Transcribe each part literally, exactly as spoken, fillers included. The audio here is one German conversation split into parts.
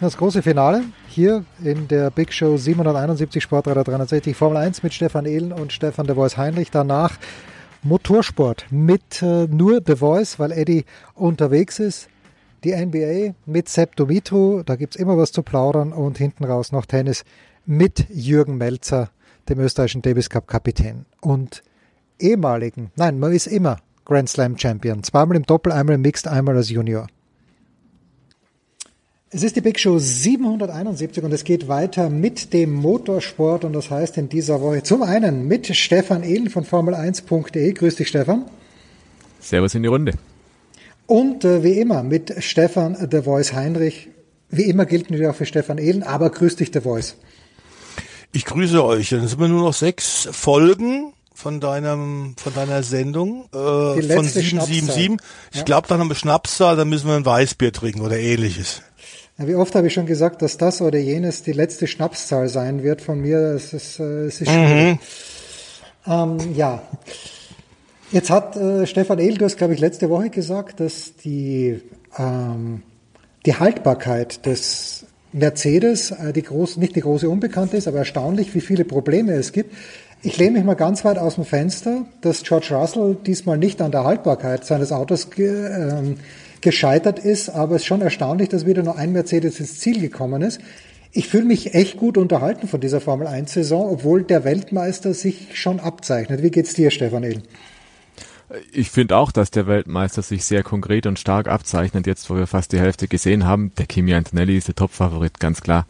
das große Finale hier in der Big Show siebenhunderteinundsiebzig Sportradar dreihundertsechzig Formel eins mit Stefan Ehlen und Stefan The Voice Heinrich. Danach Motorsport mit äh, nur The Voice, weil Eddie unterwegs ist. Die N B A mit Sepp Dumitru, da gibt es immer was zu plaudern, und hinten raus noch Tennis mit Jürgen Melzer, dem österreichischen Davis Cup Kapitän und ehemaligen, nein, man ist immer Grand Slam Champion, zweimal im Doppel, einmal im Mixed, einmal als Junior. Es ist die Big Show siebenhunderteinundsiebzig und es geht weiter mit dem Motorsport, und das heißt in dieser Woche zum einen mit Stefan Ehlen von Formel eins punkt de. Grüß dich, Stefan. Servus in die Runde. Und äh, wie immer mit Stefan The Voice Heinrich. Wie immer gilt natürlich auch für Stefan Ehlen, aber grüß dich, The Voice. Ich grüße euch. Dann sind wir nur noch sechs Folgen von deinem, von deiner Sendung, äh, von sieben sieben sieben. Ich ja. glaube, dann haben wir Schnapszahl, dann müssen wir ein Weißbier trinken oder ähnliches. Ja, wie oft habe ich schon gesagt, dass das oder jenes die letzte Schnapszahl sein wird von mir. Es ist, äh, es ist schwierig. Mhm. Ähm, ja. Jetzt hat äh, Stefan Ehlen, du hast, glaube ich, letzte Woche gesagt, dass die, ähm, die Haltbarkeit des Mercedes, äh, die groß, nicht die große Unbekannte ist, aber erstaunlich, wie viele Probleme es gibt. Ich lehne mich mal ganz weit aus dem Fenster, dass George Russell diesmal nicht an der Haltbarkeit seines Autos ge, ähm, gescheitert ist, aber es ist schon erstaunlich, dass wieder nur ein Mercedes ins Ziel gekommen ist. Ich fühle mich echt gut unterhalten von dieser Formel eins Saison, obwohl der Weltmeister sich schon abzeichnet. Wie geht's dir, Stefan Ehlen? Ich finde auch, dass der Weltmeister sich sehr konkret und stark abzeichnet, jetzt wo wir fast die Hälfte gesehen haben. Der Kimi Antonelli ist der Top-Favorit, ganz klar.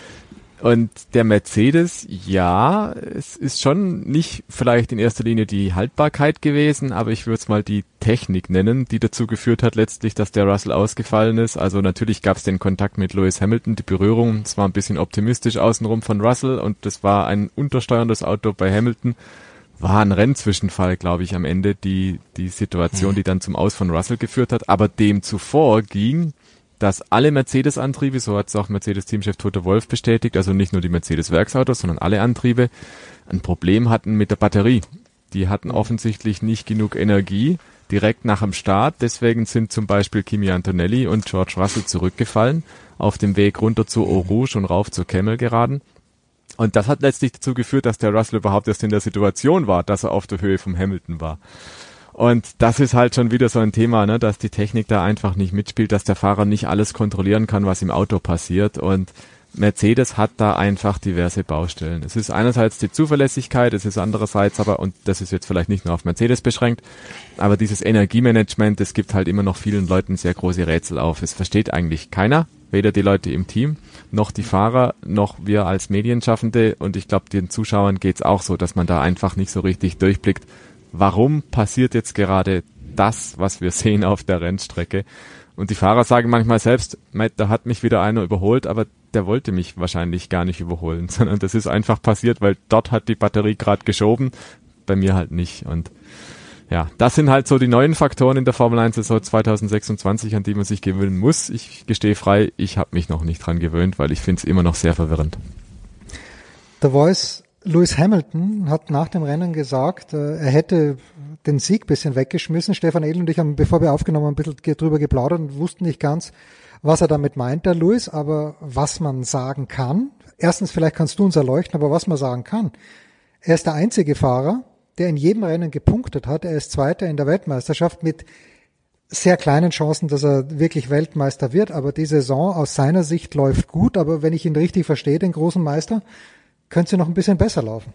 Und der Mercedes, ja, es ist schon nicht vielleicht in erster Linie die Haltbarkeit gewesen, aber ich würde es mal die Technik nennen, die dazu geführt hat letztlich, dass der Russell ausgefallen ist. Also natürlich gab es den Kontakt mit Lewis Hamilton, die Berührung, es war ein bisschen optimistisch außenrum von Russell und das war ein untersteuerndes Auto bei Hamilton. War ein Rennzwischenfall, glaube ich, am Ende, die die Situation, die dann zum Aus von Russell geführt hat. Aber dem zuvor ging, dass alle Mercedes-Antriebe, so hat es auch Mercedes-Teamchef Toto Wolff bestätigt, also nicht nur die Mercedes-Werksautos, sondern alle Antriebe, ein Problem hatten mit der Batterie. Die hatten offensichtlich nicht genug Energie direkt nach dem Start. Deswegen sind zum Beispiel Kimi Antonelli und George Russell zurückgefallen auf dem Weg runter zu Eau Rouge und rauf zur Kemmel-Geraden. Und das hat letztlich dazu geführt, dass der Russell überhaupt erst in der Situation war, dass er auf der Höhe vom Hamilton war. Und das ist halt schon wieder so ein Thema, ne, dass die Technik da einfach nicht mitspielt, dass der Fahrer nicht alles kontrollieren kann, was im Auto passiert. Und Mercedes hat da einfach diverse Baustellen. Es ist einerseits die Zuverlässigkeit, es ist andererseits aber, und das ist jetzt vielleicht nicht nur auf Mercedes beschränkt, aber dieses Energiemanagement, es gibt halt immer noch vielen Leuten sehr große Rätsel auf. Es versteht eigentlich keiner. Weder die Leute im Team, noch die Fahrer, noch wir als Medienschaffende. Und ich glaube, den Zuschauern geht's auch so, dass man da einfach nicht so richtig durchblickt, warum passiert jetzt gerade das, was wir sehen auf der Rennstrecke. Und die Fahrer sagen manchmal selbst, da hat mich wieder einer überholt, aber der wollte mich wahrscheinlich gar nicht überholen, sondern das ist einfach passiert, weil dort hat die Batterie gerade geschoben, bei mir halt nicht. Und ja, das sind halt so die neuen Faktoren in der Formel eins Saison zwanzig sechsundzwanzig, an die man sich gewöhnen muss. Ich gestehe frei, ich habe mich noch nicht dran gewöhnt, weil ich finde es immer noch sehr verwirrend. The Voice, Lewis Hamilton hat nach dem Rennen gesagt, er hätte den Sieg ein bisschen weggeschmissen. Stefan Ehlen und ich haben, bevor wir aufgenommen haben, ein bisschen drüber geplaudert und wussten nicht ganz, was er damit meint, der Lewis, aber was man sagen kann, erstens, vielleicht kannst du uns erleuchten, aber was man sagen kann, er ist der einzige Fahrer, der in jedem Rennen gepunktet hat. Er ist Zweiter in der Weltmeisterschaft mit sehr kleinen Chancen, dass er wirklich Weltmeister wird. Aber die Saison aus seiner Sicht läuft gut. Aber wenn ich ihn richtig verstehe, den großen Meister, könnte sie noch ein bisschen besser laufen.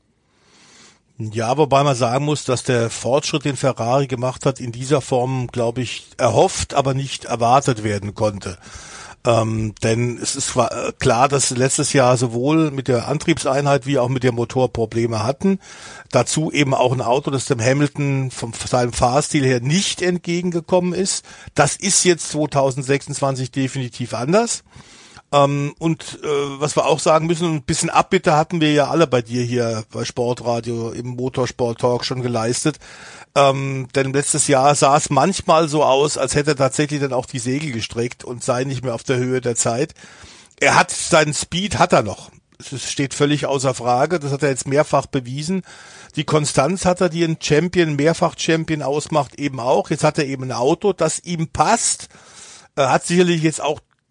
Ja, wobei man sagen muss, dass der Fortschritt, den Ferrari gemacht hat, in dieser Form, glaube ich, erhofft, aber nicht erwartet werden konnte. Ähm, denn es ist klar, dass sie letztes Jahr sowohl mit der Antriebseinheit wie auch mit dem Motor Probleme hatten. Dazu eben auch ein Auto, das dem Hamilton von seinem Fahrstil her nicht entgegengekommen ist. Das ist jetzt zwanzig sechsundzwanzig definitiv anders. Ähm, und äh, was wir auch sagen müssen, ein bisschen Abbitte hatten wir ja alle bei dir hier bei Sportradio im Motorsport Talk schon geleistet. Ähm, denn letztes Jahr sah es manchmal so aus, als hätte er tatsächlich dann auch die Segel gestreckt und sei nicht mehr auf der Höhe der Zeit. Er hat seinen Speed, hat er noch. Es steht völlig außer Frage. Das hat er jetzt mehrfach bewiesen. Die Konstanz hat er, die ein Champion, Mehrfach-Champion ausmacht, eben auch. Jetzt hat er eben ein Auto, das ihm passt. Er hat sicherlich jetzt auch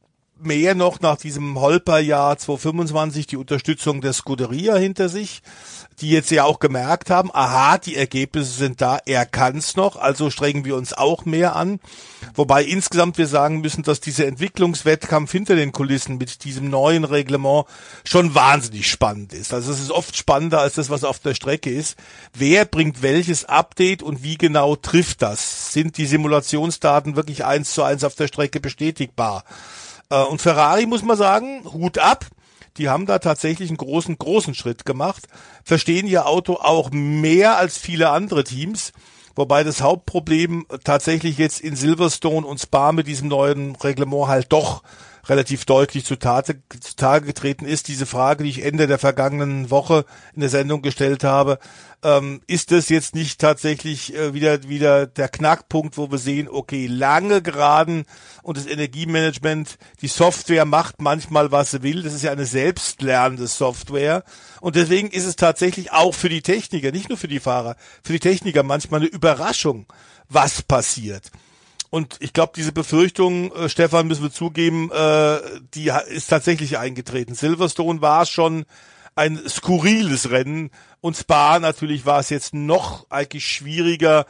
mehr noch nach diesem Holperjahr zwanzig fünfundzwanzig die Unterstützung der Scuderia hinter sich, die jetzt ja auch gemerkt haben, aha, die Ergebnisse sind da, er kann's noch, also strengen wir uns auch mehr an. Wobei insgesamt wir sagen müssen, dass dieser Entwicklungswettkampf hinter den Kulissen mit diesem neuen Reglement schon wahnsinnig spannend ist. Also es ist oft spannender als das, was auf der Strecke ist. Wer bringt welches Update und wie genau trifft das? Sind die Simulationsdaten wirklich eins zu eins auf der Strecke bestätigbar? Und Ferrari, muss man sagen, Hut ab. Die haben da tatsächlich einen großen, großen Schritt gemacht, verstehen ihr Auto auch mehr als viele andere Teams, wobei das Hauptproblem tatsächlich jetzt in Silverstone und Spa mit diesem neuen Reglement halt doch relativ deutlich zutage, zutage getreten ist. Diese Frage, die ich Ende der vergangenen Woche in der Sendung gestellt habe, ähm, ist das jetzt nicht tatsächlich äh, wieder wieder der Knackpunkt, wo wir sehen, okay, lange Geraden und das Energiemanagement, die Software macht manchmal, was sie will. Das ist ja eine selbstlernende Software. Und deswegen ist es tatsächlich auch für die Techniker, nicht nur für die Fahrer, für die Techniker manchmal eine Überraschung, was passiert. Und ich glaube, diese Befürchtung, äh, Stefan, müssen wir zugeben, äh, die ist tatsächlich eingetreten. Silverstone war schon ein skurriles Rennen und Spa natürlich war es jetzt noch eigentlich schwieriger.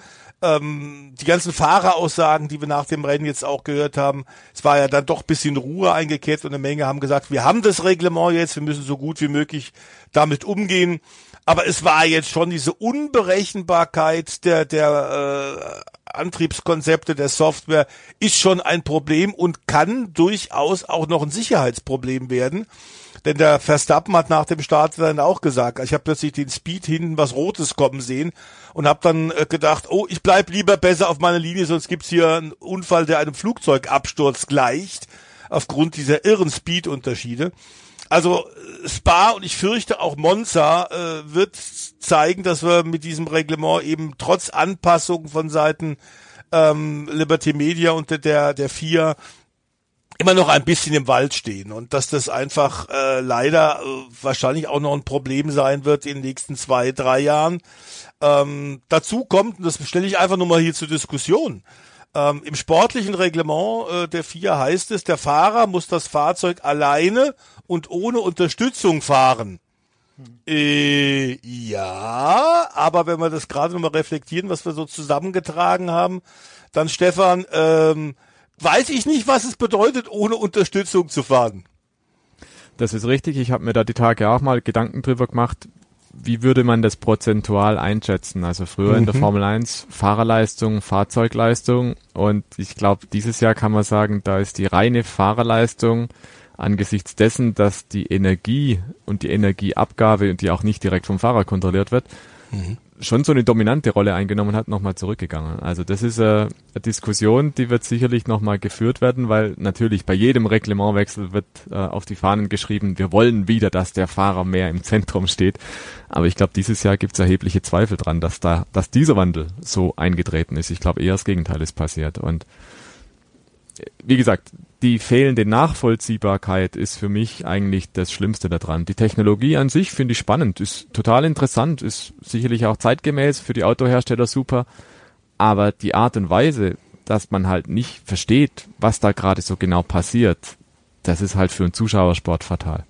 Ähm, die ganzen Fahreraussagen, die wir nach dem Rennen jetzt auch gehört haben, es war ja dann doch ein bisschen Ruhe eingekehrt und eine Menge haben gesagt, wir haben das Reglement jetzt, wir müssen so gut wie möglich damit umgehen. Aber es war jetzt schon diese Unberechenbarkeit der der äh, Antriebskonzepte der Software ist schon ein Problem und kann durchaus auch noch ein Sicherheitsproblem werden. Denn der Verstappen hat nach dem Start dann auch gesagt, ich habe plötzlich den Speed hinten was Rotes kommen sehen und habe dann äh, gedacht, oh, ich bleib lieber besser auf meiner Linie, sonst gibt's hier einen Unfall, der einem Flugzeugabsturz gleicht, aufgrund dieser irren Speed-Unterschiede. Also Spa und ich fürchte auch Monza äh, wird zeigen, dass wir mit diesem Reglement eben trotz Anpassungen von Seiten ähm, Liberty Media und der der F I A immer noch ein bisschen im Wald stehen und dass das einfach äh, leider äh, wahrscheinlich auch noch ein Problem sein wird in den nächsten zwei, drei Jahren. Ähm, dazu kommt, und das stelle ich einfach nur mal hier zur Diskussion, ähm, im sportlichen Reglement äh, der F I A heißt es, der Fahrer muss das Fahrzeug alleine und ohne Unterstützung fahren. Hm. Äh, ja, aber wenn wir das gerade nochmal reflektieren, was wir so zusammengetragen haben, dann Stefan, ähm, weiß ich nicht, was es bedeutet, ohne Unterstützung zu fahren. Das ist richtig. Ich habe mir da die Tage auch mal Gedanken drüber gemacht, wie würde man das prozentual einschätzen? Also früher mhm. in der Formel eins Fahrerleistung, Fahrzeugleistung und ich glaube, dieses Jahr kann man sagen, da ist die reine Fahrerleistung angesichts dessen, dass die Energie und die Energieabgabe, die auch nicht direkt vom Fahrer kontrolliert wird, mhm. schon so eine dominante Rolle eingenommen hat, nochmal zurückgegangen. Also das ist äh, eine Diskussion, die wird sicherlich nochmal geführt werden, weil natürlich bei jedem Reglementwechsel wird äh, auf die Fahnen geschrieben, wir wollen wieder, dass der Fahrer mehr im Zentrum steht. Aber ich glaube, dieses Jahr gibt es erhebliche Zweifel dran, dass da, dass dieser Wandel so eingetreten ist. Ich glaube eher das Gegenteil ist passiert. Und wie gesagt, die fehlende Nachvollziehbarkeit ist für mich eigentlich das Schlimmste daran. Die Technologie an sich finde ich spannend, ist total interessant, ist sicherlich auch zeitgemäß, für die Autohersteller super, aber die Art und Weise, dass man halt nicht versteht, was da gerade so genau passiert, das ist halt für einen Zuschauersport fatal.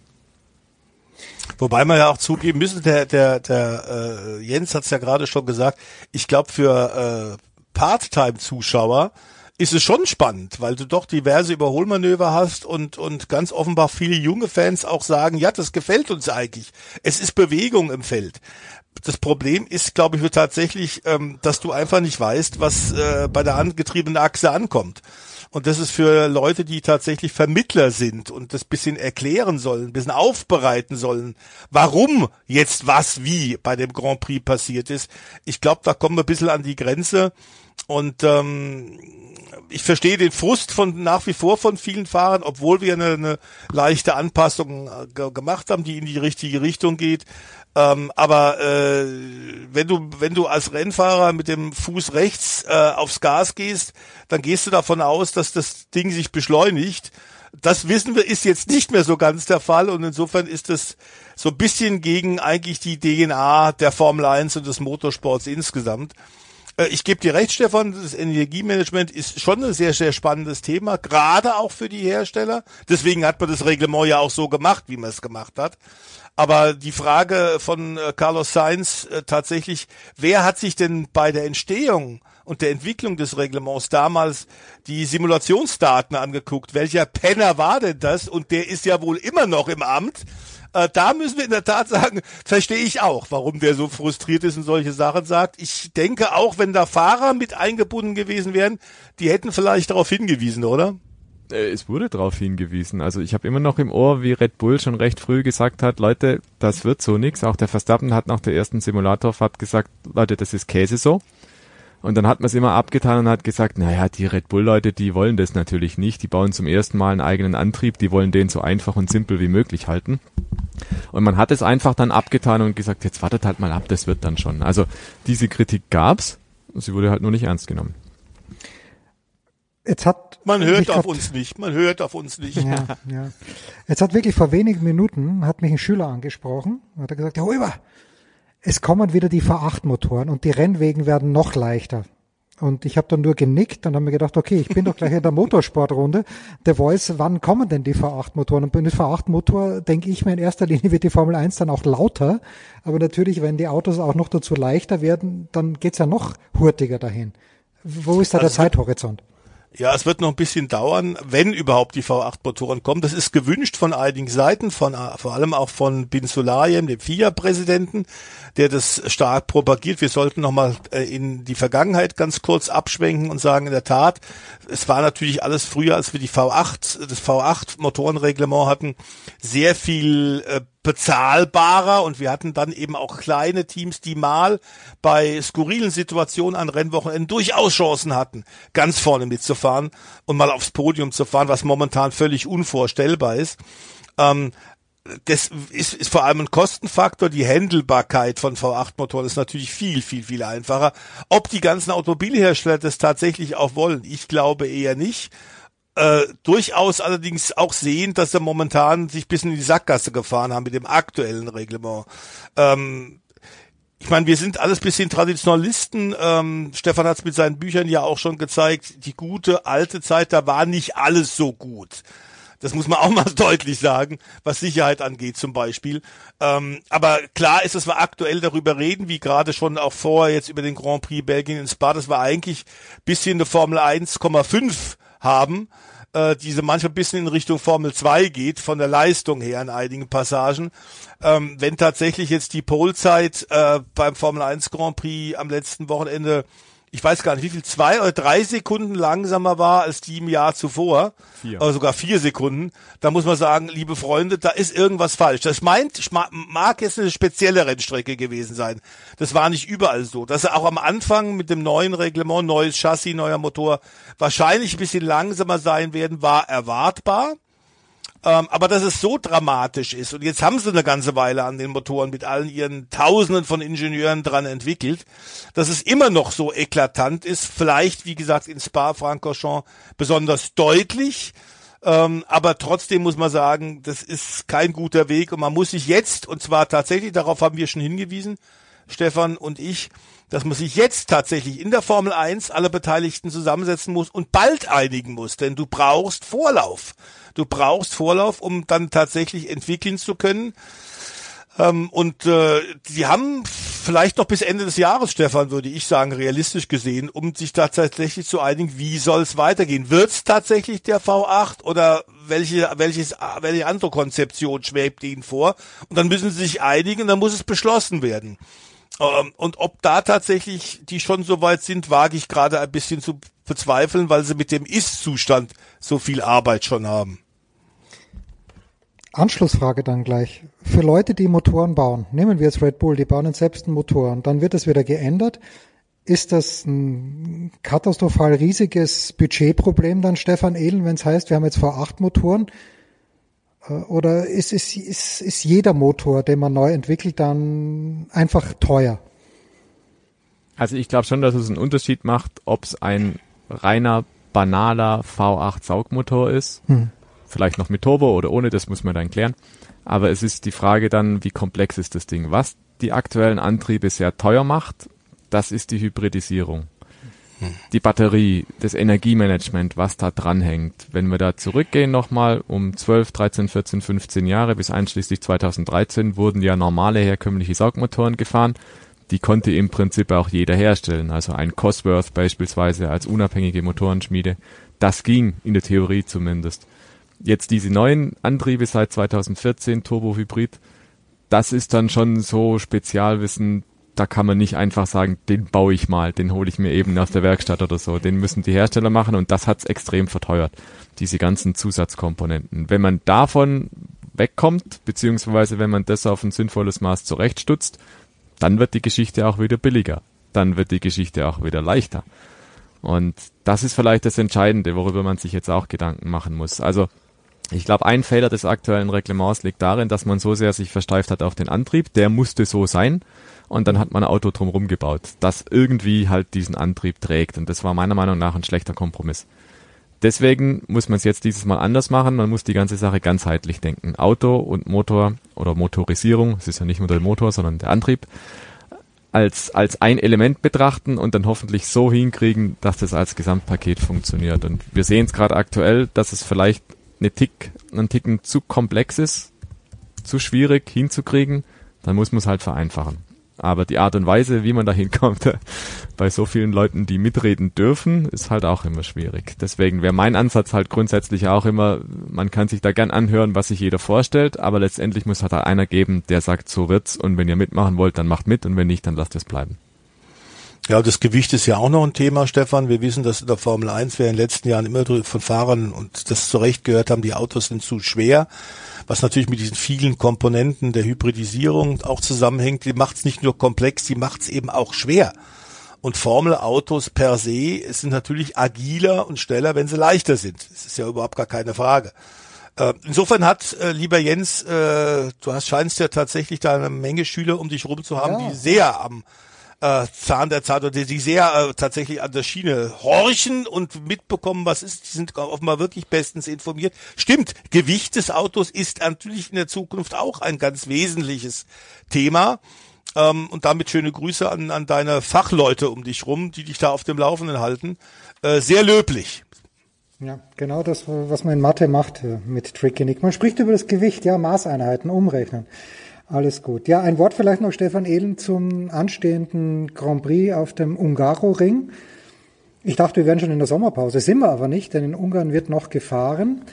Wobei man ja auch zugeben müssen, der der der äh, Jens hat es ja gerade schon gesagt, ich glaube für äh, Part-Time-Zuschauer ist es schon spannend, weil du doch diverse Überholmanöver hast und und ganz offenbar viele junge Fans auch sagen, ja, das gefällt uns eigentlich. Es ist Bewegung im Feld. Das Problem ist, glaube ich, tatsächlich, ähm, dass du einfach nicht weißt, was äh, bei der angetriebenen Achse ankommt. Und das ist für Leute, die tatsächlich Vermittler sind und das bisschen erklären sollen, ein bisschen aufbereiten sollen, warum jetzt was wie bei dem Grand Prix passiert ist. Ich glaube, da kommen wir ein bisschen an die Grenze. Und ähm, ich verstehe den Frust von nach wie vor von vielen Fahrern, obwohl wir eine, eine leichte Anpassung äh, gemacht haben, die in die richtige Richtung geht. Ähm, aber äh, wenn du wenn du als Rennfahrer mit dem Fuß rechts äh, aufs Gas gehst, dann gehst du davon aus, dass das Ding sich beschleunigt. Das wissen wir, ist jetzt nicht mehr so ganz der Fall und insofern ist das so ein bisschen gegen eigentlich die D N A der Formel eins und des Motorsports insgesamt. Ich gebe dir recht, Stefan, das Energiemanagement ist schon ein sehr, sehr spannendes Thema, gerade auch für die Hersteller. Deswegen hat man das Reglement ja auch so gemacht, wie man es gemacht hat. Aber die Frage von Carlos Sainz äh, tatsächlich, wer hat sich denn bei der Entstehung und der Entwicklung des Reglements damals die Simulationsdaten angeguckt? Welcher Penner war denn das? Und der ist ja wohl immer noch im Amt. Äh, da müssen wir in der Tat sagen, verstehe ich auch, warum der so frustriert ist und solche Sachen sagt. Ich denke auch, wenn da Fahrer mit eingebunden gewesen wären, die hätten vielleicht darauf hingewiesen, oder? Es wurde darauf hingewiesen. Also ich habe immer noch im Ohr, wie Red Bull schon recht früh gesagt hat, Leute, das wird so nix. Auch der Verstappen hat nach der ersten Simulatorfahrt gesagt, Leute, das ist Käse so. Und dann hat man es immer abgetan und hat gesagt, naja, die Red Bull-Leute, die wollen das natürlich nicht. Die bauen zum ersten Mal einen eigenen Antrieb, die wollen den so einfach und simpel wie möglich halten. Und man hat es einfach dann abgetan und gesagt, jetzt wartet halt mal ab, das wird dann schon. Also diese Kritik gab's, sie wurde halt nur nicht ernst genommen. Jetzt hat man hört auf uns nicht, man hört auf uns nicht. Ja, ja. Jetzt hat wirklich vor wenigen Minuten, hat mich ein Schüler angesprochen, hat er gesagt, Herr Huber, es kommen wieder die V acht Motoren und die Rennwegen werden noch leichter. Und ich habe dann nur genickt und habe mir gedacht, okay, ich bin doch gleich in der Motorsportrunde. Der Voice, wann kommen denn die V acht Motoren? Und bei dem V acht Motor denke ich mir in erster Linie wird die Formel eins dann auch lauter. Aber natürlich, wenn die Autos auch noch dazu leichter werden, dann geht's ja noch hurtiger dahin. Wo ist da also der Zeithorizont? Ja, es wird noch ein bisschen dauern, wenn überhaupt die V acht Motoren kommen. Das ist gewünscht von einigen Seiten, von vor allem auch von Bin Sulayem, dem F I A-Präsidenten, der das stark propagiert. Wir sollten nochmal in die Vergangenheit ganz kurz abschwenken und sagen, in der Tat, es war natürlich alles früher, als wir die V acht, das V acht Motorenreglement hatten, sehr viel äh, bezahlbarer und wir hatten dann eben auch kleine Teams, die mal bei skurrilen Situationen an Rennwochenenden durchaus Chancen hatten, ganz vorne mitzufahren und mal aufs Podium zu fahren, was momentan völlig unvorstellbar ist. Ähm, das ist, ist vor allem ein Kostenfaktor. Die Handelbarkeit von V acht Motoren ist natürlich viel, viel, viel einfacher. Ob die ganzen Automobilhersteller das tatsächlich auch wollen, ich glaube eher nicht. Äh, durchaus allerdings auch sehen, dass sie momentan sich ein bisschen in die Sackgasse gefahren haben mit dem aktuellen Reglement. Ähm, ich meine, wir sind alles bisschen Traditionalisten. Ähm, Stefan hat es mit seinen Büchern ja auch schon gezeigt. Die gute alte Zeit, da war nicht alles so gut. Das muss man auch mal deutlich sagen, was Sicherheit angeht zum Beispiel. Ähm, aber klar ist, dass wir aktuell darüber reden, wie gerade schon auch vorher jetzt über den Grand Prix Belgien in Spa, dass wir eigentlich bisschen eine Formel eins Komma fünf haben, äh, diese manchmal ein bisschen in Richtung Formel zwei geht, von der Leistung her in einigen Passagen. Ähm, wenn tatsächlich jetzt die Polezeit äh, beim Formel eins Grand Prix am letzten Wochenende, ich weiß gar nicht, wie viel, zwei oder drei Sekunden langsamer war als die im Jahr zuvor, vier. Oder sogar vier Sekunden, da muss man sagen, liebe Freunde, da ist irgendwas falsch. Das meint, mag jetzt eine spezielle Rennstrecke gewesen sein. Das war nicht überall so. Dass er auch am Anfang mit dem neuen Reglement, neues Chassis, neuer Motor, wahrscheinlich ein bisschen langsamer sein werden, war erwartbar. Ähm, aber dass es so dramatisch ist, und jetzt haben sie eine ganze Weile an den Motoren mit allen ihren Tausenden von Ingenieuren dran entwickelt, dass es immer noch so eklatant ist, vielleicht, wie gesagt, in Spa-Francorchamps besonders deutlich, ähm, aber trotzdem muss man sagen, das ist kein guter Weg und man muss sich jetzt, und zwar tatsächlich, darauf haben wir schon hingewiesen, Stefan und ich, dass man sich jetzt tatsächlich in der Formel eins alle Beteiligten zusammensetzen muss und bald einigen muss, denn du brauchst Vorlauf. Du brauchst Vorlauf, um dann tatsächlich entwickeln zu können. Ähm, und äh, die haben vielleicht noch bis Ende des Jahres, Stefan, würde ich sagen, realistisch gesehen, um sich da tatsächlich zu einigen, wie soll es weitergehen. Wird es tatsächlich der V acht oder welche, welches, welche andere Konzeption schwebt ihnen vor? Und dann müssen sie sich einigen, dann muss es beschlossen werden. Und ob da tatsächlich die schon so weit sind, wage ich gerade ein bisschen zu bezweifeln, weil sie mit dem Ist-Zustand so viel Arbeit schon haben. Anschlussfrage dann gleich. Für Leute, die Motoren bauen, nehmen wir jetzt Red Bull, die bauen selbst einen Motor und dann wird es wieder geändert. Ist das ein katastrophal riesiges Budgetproblem dann, Stefan Ehlen, wenn es heißt, wir haben jetzt V acht Motoren? Oder ist, ist, ist, ist jeder Motor, den man neu entwickelt, dann einfach teuer? Also ich glaube schon, dass es einen Unterschied macht, ob es ein reiner, banaler V acht Saugmotor ist. Hm. Vielleicht noch mit Turbo oder ohne, das muss man dann klären. Aber es ist die Frage dann, wie komplex ist das Ding? Was die aktuellen Antriebe sehr teuer macht, das ist die Hybridisierung. die Batterie, das Energiemanagement, was da dranhängt. Wenn wir da zurückgehen nochmal um zwölf, dreizehn, vierzehn, fünfzehn Jahre bis einschließlich zweitausenddreizehn wurden ja normale herkömmliche Saugmotoren gefahren. Die konnte im Prinzip auch jeder herstellen. Also ein Cosworth beispielsweise als unabhängige Motorenschmiede. Das ging in der Theorie zumindest. Jetzt diese neuen Antriebe seit zweitausendvierzehn, Turbo-Hybrid, das ist dann schon so Spezialwissen, da kann man nicht einfach sagen, den baue ich mal, den hole ich mir eben aus der Werkstatt oder so. Den müssen die Hersteller machen und das hat's extrem verteuert, diese ganzen Zusatzkomponenten. Wenn man davon wegkommt, beziehungsweise wenn man das auf ein sinnvolles Maß zurechtstutzt, dann wird die Geschichte auch wieder billiger. Dann wird die Geschichte auch wieder leichter. Und das ist vielleicht das Entscheidende, worüber man sich jetzt auch Gedanken machen muss. Also ich glaube, ein Fehler des aktuellen Reglements liegt darin, dass man so sehr sich versteift hat auf den Antrieb. Der musste so sein. Und dann hat man ein Auto drumherum gebaut, das irgendwie halt diesen Antrieb trägt. Und das war meiner Meinung nach ein schlechter Kompromiss. Deswegen muss man es jetzt dieses Mal anders machen. Man muss die ganze Sache ganzheitlich denken. Auto und Motor oder Motorisierung, es ist ja nicht nur der Motor, sondern der Antrieb, als, als ein Element betrachten und dann hoffentlich so hinkriegen, dass das als Gesamtpaket funktioniert. Und wir sehen es gerade aktuell, dass es vielleicht eine Tick, einen Ticken zu komplex ist, zu schwierig hinzukriegen. Dann muss man es halt vereinfachen. Aber die Art und Weise, wie man da hinkommt, bei so vielen Leuten, die mitreden dürfen, ist halt auch immer schwierig. Deswegen wäre mein Ansatz halt grundsätzlich auch immer, man kann sich da gern anhören, was sich jeder vorstellt, aber letztendlich muss halt einer geben, der sagt, so wird's und wenn ihr mitmachen wollt, dann macht mit und wenn nicht, dann lasst es bleiben. Ja, das Gewicht ist ja auch noch ein Thema, Stefan. Wir wissen, dass in der Formel eins wir in den letzten Jahren immer von Fahrern und das zu Recht gehört haben, die Autos sind zu schwer. Was natürlich mit diesen vielen Komponenten der Hybridisierung auch zusammenhängt, die macht es nicht nur komplex, die macht es eben auch schwer. Und Formelautos per se sind natürlich agiler und schneller, wenn sie leichter sind. Das ist ja überhaupt gar keine Frage. Äh, insofern hat, äh, lieber Jens, äh, du hast scheinst ja tatsächlich da eine Menge Schüler um dich rum zu haben, ja, die sehr am äh, Zahn der Zeit oder die sehr äh, tatsächlich an der Schiene horchen und mitbekommen, was ist. Die sind offenbar wirklich bestens informiert. Stimmt, Gewicht des Autos ist natürlich in der Zukunft auch ein ganz wesentliches Thema. Ähm, und damit schöne Grüße an, an deine Fachleute um dich rum, die dich da auf dem Laufenden halten. Äh, sehr löblich. Ja, genau das, was man in Mathe macht mit Tricky. Man spricht über das Gewicht, ja, Maßeinheiten, umrechnen. Alles gut. Ja, ein Wort vielleicht noch, Stefan Ehlen, zum anstehenden Grand Prix auf dem Hungaroring. Ich dachte, wir wären schon in der Sommerpause, sind wir aber nicht, denn in Ungarn wird noch gefahren.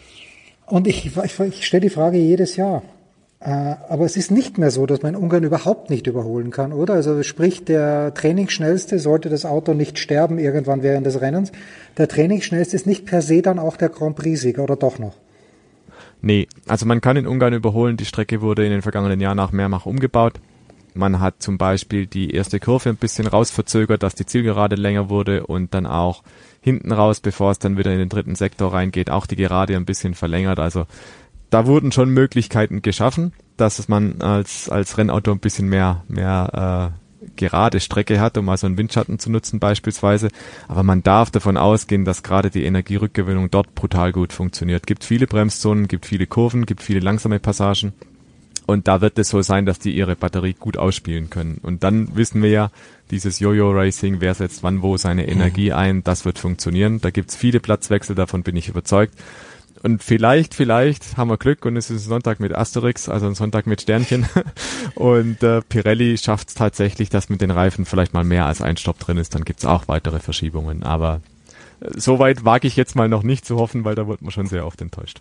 Und ich, ich, ich stelle die Frage jedes Jahr. Äh, aber es ist nicht mehr so, dass man in Ungarn überhaupt nicht überholen kann, oder? Also sprich, der Trainingsschnellste, sollte das Auto nicht sterben irgendwann während des Rennens, der Trainingsschnellste ist nicht per se dann auch der Grand Prix-Sieger, oder doch noch? Nee, also man kann in Ungarn überholen. Die Strecke wurde in den vergangenen Jahren auch mehrfach umgebaut. Man hat zum Beispiel die erste Kurve ein bisschen rausverzögert, dass die Zielgerade länger wurde und dann auch hinten raus, bevor es dann wieder in den dritten Sektor reingeht, auch die Gerade ein bisschen verlängert. Also da wurden schon Möglichkeiten geschaffen, dass man als als Rennauto ein bisschen mehr mehr äh, gerade Strecke hat, um mal so einen Windschatten zu nutzen beispielsweise. Aber man darf davon ausgehen, dass gerade die Energierückgewinnung dort brutal gut funktioniert. Gibt viele Bremszonen, gibt viele Kurven, gibt viele langsame Passagen. Und da wird es so sein, dass die ihre Batterie gut ausspielen können. Und dann wissen wir ja, dieses Jojo-Racing, wer setzt wann wo seine Energie ein, das wird funktionieren. Da gibt's viele Platzwechsel, davon bin ich überzeugt. Und vielleicht, vielleicht haben wir Glück und es ist ein Sonntag mit Asterix, also ein Sonntag mit Sternchen. Und äh, Pirelli schafft es tatsächlich, dass mit den Reifen vielleicht mal mehr als ein Stopp drin ist. Dann gibt's auch weitere Verschiebungen. Aber äh, so weit wage ich jetzt mal noch nicht zu hoffen, weil da wird man schon sehr oft enttäuscht.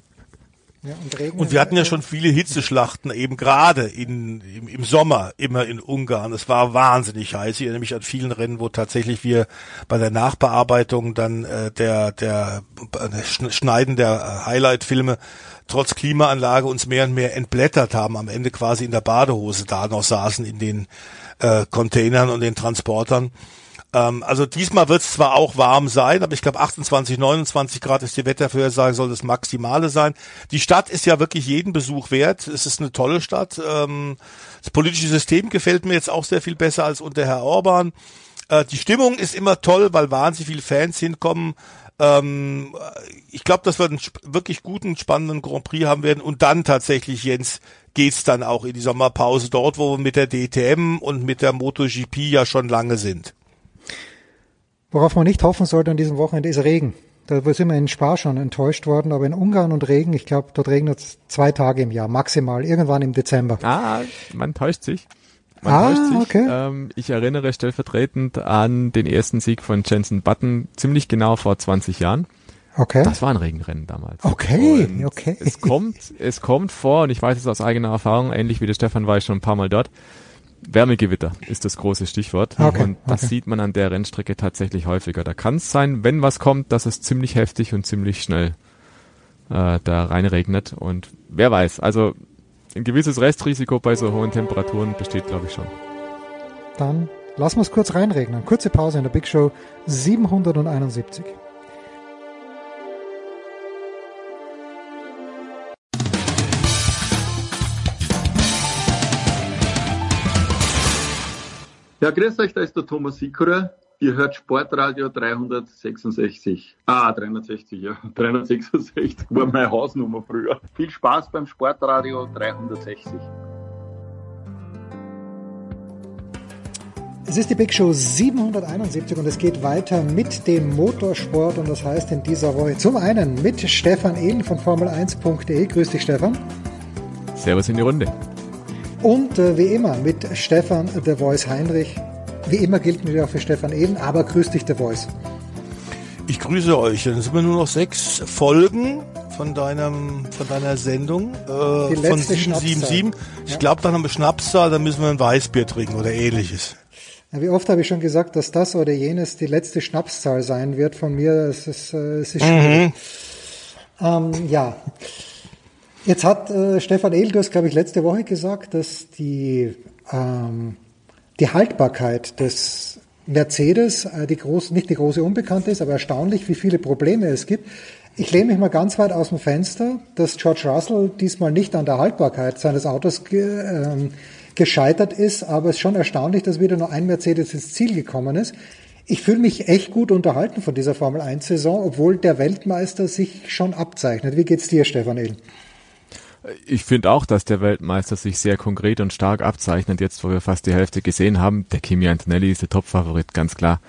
Ja, und, Regen und wir hatten ja schon viele Hitzeschlachten, eben gerade in, im, im Sommer, immer in Ungarn. Es war wahnsinnig heiß. Ich erinnere mich an vielen Rennen, wo tatsächlich wir bei der Nachbearbeitung dann äh, der, der äh, Schneiden der Highlight-Filme trotz Klimaanlage uns mehr und mehr entblättert haben, am Ende quasi in der Badehose da noch saßen in den äh, Containern und den Transportern. Also diesmal wird es zwar auch warm sein, aber ich glaube achtundzwanzig, neunundzwanzig Grad ist die Wettervorhersage, soll das Maximale sein. Die Stadt ist ja wirklich jeden Besuch wert. Es ist eine tolle Stadt. Das politische System gefällt mir jetzt auch sehr viel besser als unter Herr Orban. Die Stimmung ist immer toll, weil wahnsinnig viele Fans hinkommen. Ich glaube, dass wir einen wirklich guten, spannenden Grand Prix haben werden. Und dann tatsächlich, Jens, geht's dann auch in die Sommerpause dort, wo wir mit der D T M und mit der MotoGP ja schon lange sind. Worauf man nicht hoffen sollte an diesem Wochenende ist Regen. Da sind wir in Spa schon enttäuscht worden, aber in Ungarn und Regen, ich glaube, dort regnet es zwei Tage im Jahr, maximal, irgendwann im Dezember. Ah, man täuscht sich. Man ah, täuscht sich. Okay. Ähm, ich erinnere stellvertretend an den ersten Sieg von Jenson Button, ziemlich genau vor zwanzig Jahren. Okay. Das war ein Regenrennen damals. Okay, und okay. Es kommt, es kommt vor, und ich weiß es aus eigener Erfahrung, ähnlich wie der Stefan war ich schon ein paar Mal dort. Wärmegewitter ist das große Stichwort. Okay, und das okay. sieht man an der Rennstrecke tatsächlich häufiger. Da kann es sein, wenn was kommt, dass es ziemlich heftig und ziemlich schnell äh, da reinregnet. Und wer weiß, also ein gewisses Restrisiko bei so hohen Temperaturen besteht, glaube ich, schon. Dann lassen wir es kurz reinregnen. Kurze Pause in der Big Show siebenhunderteinundsiebzig. Ja, grüß euch, da ist der Thomas Sikora. Ihr hört Sportradio dreihundertsechsundsechzig. Ah, dreihundertsechzig, ja. dreihundertsechsundsechzig war meine Hausnummer früher. Viel Spaß beim Sportradio dreihundertsechzig. Es ist die Big Show siebenhunderteinundsiebzig und es geht weiter mit dem Motorsport und das heißt in dieser Woche zum einen mit Stefan Ehlen von Formel eins punkt de. Grüß dich, Stefan. Servus in die Runde. Und äh, wie immer mit Stefan The Voice Heinrich. Wie immer gilt natürlich auch für Stefan Ehlen, aber grüß dich, The Voice. Ich grüße euch. Dann sind wir nur noch sechs Folgen von deinem, von deiner Sendung, äh, Die von letzte sieben sieben sieben. Ich Ja. glaube, dann haben wir Schnapszahl, dann müssen wir ein Weißbier trinken oder ähnliches. Ja, wie oft habe ich schon gesagt, dass das oder jenes die letzte Schnapszahl sein wird von mir. Es ist, äh, es ist schwierig. Mhm. Ähm, ja. Jetzt hat äh, Stefan Ehlen, du hast, glaube ich, letzte Woche gesagt, dass die, ähm, die Haltbarkeit des Mercedes äh, die groß, nicht die große Unbekannte ist, aber erstaunlich, wie viele Probleme es gibt. Ich lehne mich mal ganz weit aus dem Fenster, dass George Russell diesmal nicht an der Haltbarkeit seines Autos ge, ähm, gescheitert ist, aber es ist schon erstaunlich, dass wieder nur ein Mercedes ins Ziel gekommen ist. Ich fühle mich echt gut unterhalten von dieser Formel eins Saison, obwohl der Weltmeister sich schon abzeichnet. Wie geht's dir, Stefan Ehlen? Ich finde auch, dass der Weltmeister sich sehr konkret und stark abzeichnet, jetzt wo wir fast die Hälfte gesehen haben. Der Kimi Antonelli ist der Top-Favorit, ganz klar.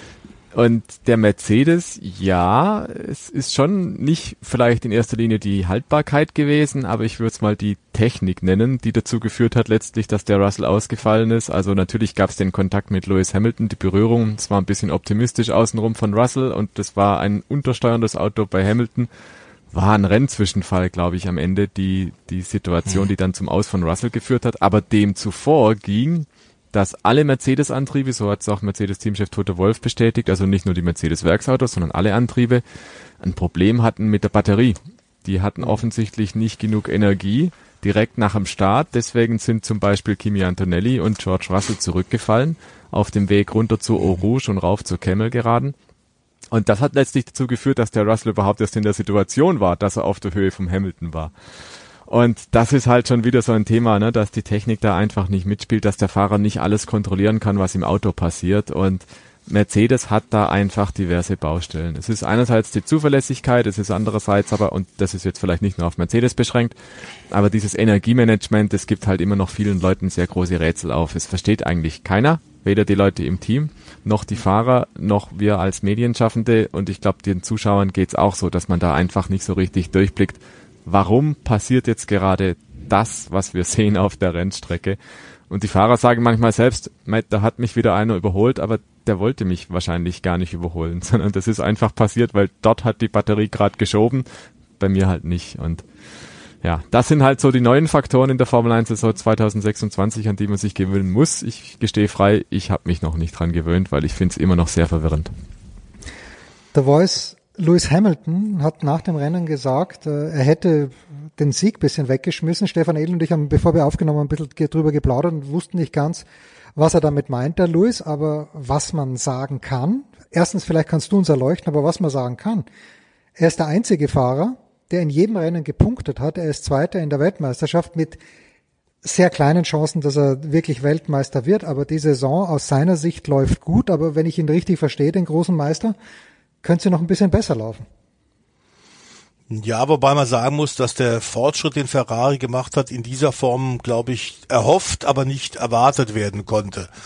Und der Mercedes, ja, es ist schon nicht vielleicht in erster Linie die Haltbarkeit gewesen, aber ich würde es mal die Technik nennen, die dazu geführt hat letztlich, dass der Russell ausgefallen ist. Also natürlich gab es den Kontakt mit Lewis Hamilton, die Berührung, es war ein bisschen optimistisch außenrum von Russell und das war ein untersteuerndes Auto bei Hamilton. War ein Rennzwischenfall, glaube ich, am Ende, die die Situation, die dann zum Aus von Russell geführt hat. Aber dem zuvor ging, dass alle Mercedes-Antriebe, so hat es auch Mercedes-Teamchef Toto Wolff bestätigt, also nicht nur die Mercedes-Werksautos, sondern alle Antriebe, ein Problem hatten mit der Batterie. Die hatten offensichtlich nicht genug Energie direkt nach dem Start. Deswegen sind zum Beispiel Kimi Antonelli und George Russell zurückgefallen auf dem Weg runter zu Eau Rouge und rauf zur Kemmel geraden. Und das hat letztlich dazu geführt, dass der Russell überhaupt erst in der Situation war, dass er auf der Höhe vom Hamilton war. Und das ist halt schon wieder so ein Thema, ne, dass die Technik da einfach nicht mitspielt, dass der Fahrer nicht alles kontrollieren kann, was im Auto passiert. Und Mercedes hat da einfach diverse Baustellen. Es ist einerseits die Zuverlässigkeit, es ist andererseits aber, und das ist jetzt vielleicht nicht nur auf Mercedes beschränkt, aber dieses Energiemanagement, es gibt halt immer noch vielen Leuten sehr große Rätsel auf. Es versteht eigentlich keiner, weder die Leute im Team, noch die Fahrer, noch wir als Medienschaffende. Und ich glaube, den Zuschauern geht's auch so, dass man da einfach nicht so richtig durchblickt, warum passiert jetzt gerade das, was wir sehen auf der Rennstrecke. Und die Fahrer sagen manchmal selbst, da hat mich wieder einer überholt, aber der wollte mich wahrscheinlich gar nicht überholen, sondern das ist einfach passiert, weil dort hat die Batterie gerade geschoben, bei mir halt nicht. Und ja, das sind halt so die neuen Faktoren in der Formel eins Saison zwanzig sechsundzwanzig, an die man sich gewöhnen muss. Ich gestehe frei, ich habe mich noch nicht dran gewöhnt, weil ich finde es immer noch sehr verwirrend. The Voice, Lewis Hamilton hat nach dem Rennen gesagt, er hätte den Sieg ein bisschen weggeschmissen. Stefan Ehlen und ich haben, bevor wir aufgenommen haben, ein bisschen drüber geplaudert und wussten nicht ganz, was er damit meint, der Lewis, aber was man sagen kann, erstens, vielleicht kannst du uns erleuchten, aber was man sagen kann, er ist der einzige Fahrer, der in jedem Rennen gepunktet hat. Er ist Zweiter in der Weltmeisterschaft mit sehr kleinen Chancen, dass er wirklich Weltmeister wird, aber die Saison aus seiner Sicht läuft gut, aber wenn ich ihn richtig verstehe, den großen Meister, könnte sie noch ein bisschen besser laufen. Ja, wobei man sagen muss, dass der Fortschritt, den Ferrari gemacht hat, in dieser Form, glaube ich, erhofft, aber nicht erwartet werden konnte.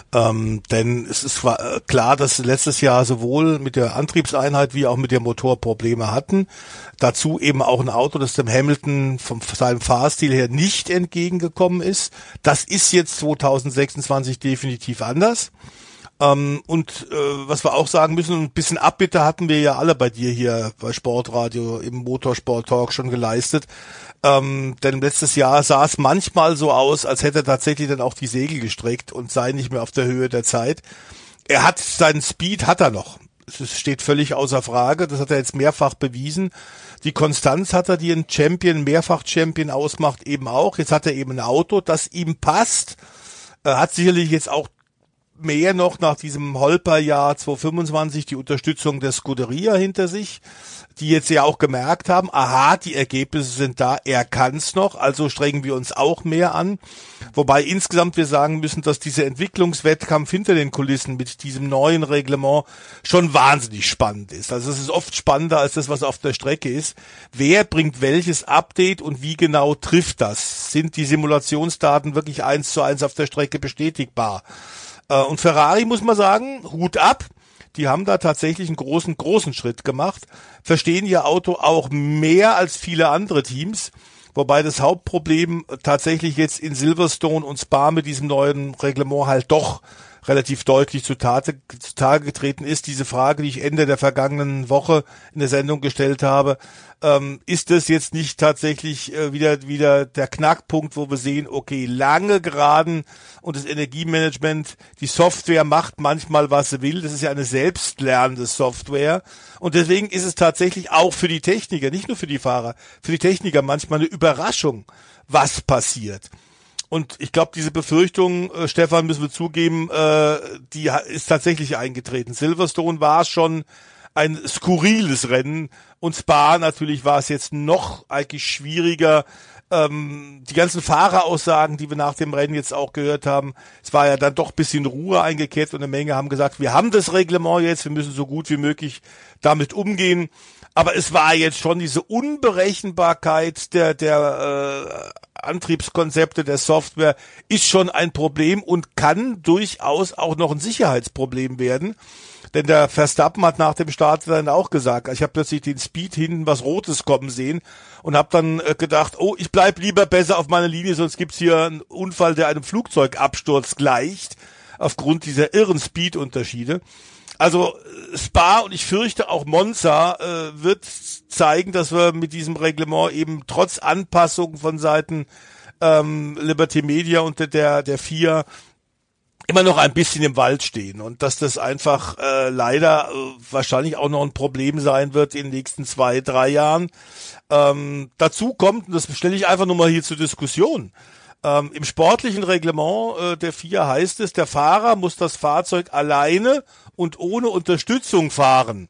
Ähm, denn es ist klar, dass letztes Jahr sowohl mit der Antriebseinheit wie auch mit dem Motor Probleme hatten. Dazu eben auch ein Auto, das dem Hamilton von seinem Fahrstil her nicht entgegengekommen ist. Das ist jetzt zwanzig sechsundzwanzig definitiv anders. Ähm, und äh, was wir auch sagen müssen, ein bisschen Abbitte hatten wir ja alle bei dir hier bei Sportradio im Motorsport Talk schon geleistet. Ähm, denn letztes Jahr sah es manchmal so aus, als hätte er tatsächlich dann auch die Segel gestreckt und sei nicht mehr auf der Höhe der Zeit. Er hat seinen Speed, hat er noch. Es steht völlig außer Frage. Das hat er jetzt mehrfach bewiesen. Die Konstanz hat er, die ein Champion, Mehrfach-Champion ausmacht, eben auch. Jetzt hat er eben ein Auto, das ihm passt. Er hat sicherlich jetzt auch mehr noch nach diesem Holper-Jahr zwanzig fünfundzwanzig die Unterstützung der Scuderia hinter sich, die jetzt ja auch gemerkt haben, aha, die Ergebnisse sind da, er kann's noch, also strengen wir uns auch mehr an. Wobei insgesamt wir sagen müssen, dass dieser Entwicklungswettkampf hinter den Kulissen mit diesem neuen Reglement schon wahnsinnig spannend ist. Also es ist oft spannender als das, was auf der Strecke ist. Wer bringt welches Update und wie genau trifft das? Sind die Simulationsdaten wirklich eins zu eins auf der Strecke bestätigbar? Und Ferrari, muss man sagen, Hut ab. Die haben da tatsächlich einen großen, großen Schritt gemacht, verstehen ihr Auto auch mehr als viele andere Teams, wobei das Hauptproblem tatsächlich jetzt in Silverstone und Spa mit diesem neuen Reglement halt doch relativ deutlich zutage, zutage getreten ist. Diese Frage, die ich Ende der vergangenen Woche in der Sendung gestellt habe, ähm, ist das jetzt nicht tatsächlich äh, wieder wieder der Knackpunkt, wo wir sehen, okay, lange Geraden und das Energiemanagement, die Software macht manchmal, was sie will. Das ist ja eine selbstlernende Software. Und deswegen ist es tatsächlich auch für die Techniker, nicht nur für die Fahrer, für die Techniker manchmal eine Überraschung, was passiert. Und ich glaube, diese Befürchtung, äh, Stefan, müssen wir zugeben, äh, die ist tatsächlich eingetreten. Silverstone war schon ein skurriles Rennen und Spa natürlich war es jetzt noch eigentlich schwieriger. Ähm, die ganzen Fahreraussagen, die wir nach dem Rennen jetzt auch gehört haben, es war ja dann doch ein bisschen Ruhe eingekehrt und eine Menge haben gesagt, wir haben das Reglement jetzt, wir müssen so gut wie möglich damit umgehen. Aber es war jetzt schon diese Unberechenbarkeit der der äh, Antriebskonzepte der Software ist schon ein Problem und kann durchaus auch noch ein Sicherheitsproblem werden. Denn der Verstappen hat nach dem Start dann auch gesagt, ich habe plötzlich den Speed hinten was Rotes kommen sehen und habe dann äh, gedacht, oh, ich bleib lieber besser auf meiner Linie, sonst gibt's hier einen Unfall, der einem Flugzeugabsturz gleicht, aufgrund dieser irren Speed-Unterschiede. Also Spa und ich fürchte auch Monza äh, wird zeigen, dass wir mit diesem Reglement eben trotz Anpassungen von Seiten ähm, Liberty Media und der der F I A immer noch ein bisschen im Wald stehen und dass das einfach äh, leider äh, wahrscheinlich auch noch ein Problem sein wird in den nächsten zwei, drei Jahren. Ähm, dazu kommt, und das stelle ich einfach nur mal hier zur Diskussion, ähm, im sportlichen Reglement äh, der F I A heißt es, der Fahrer muss das Fahrzeug alleine und ohne Unterstützung fahren.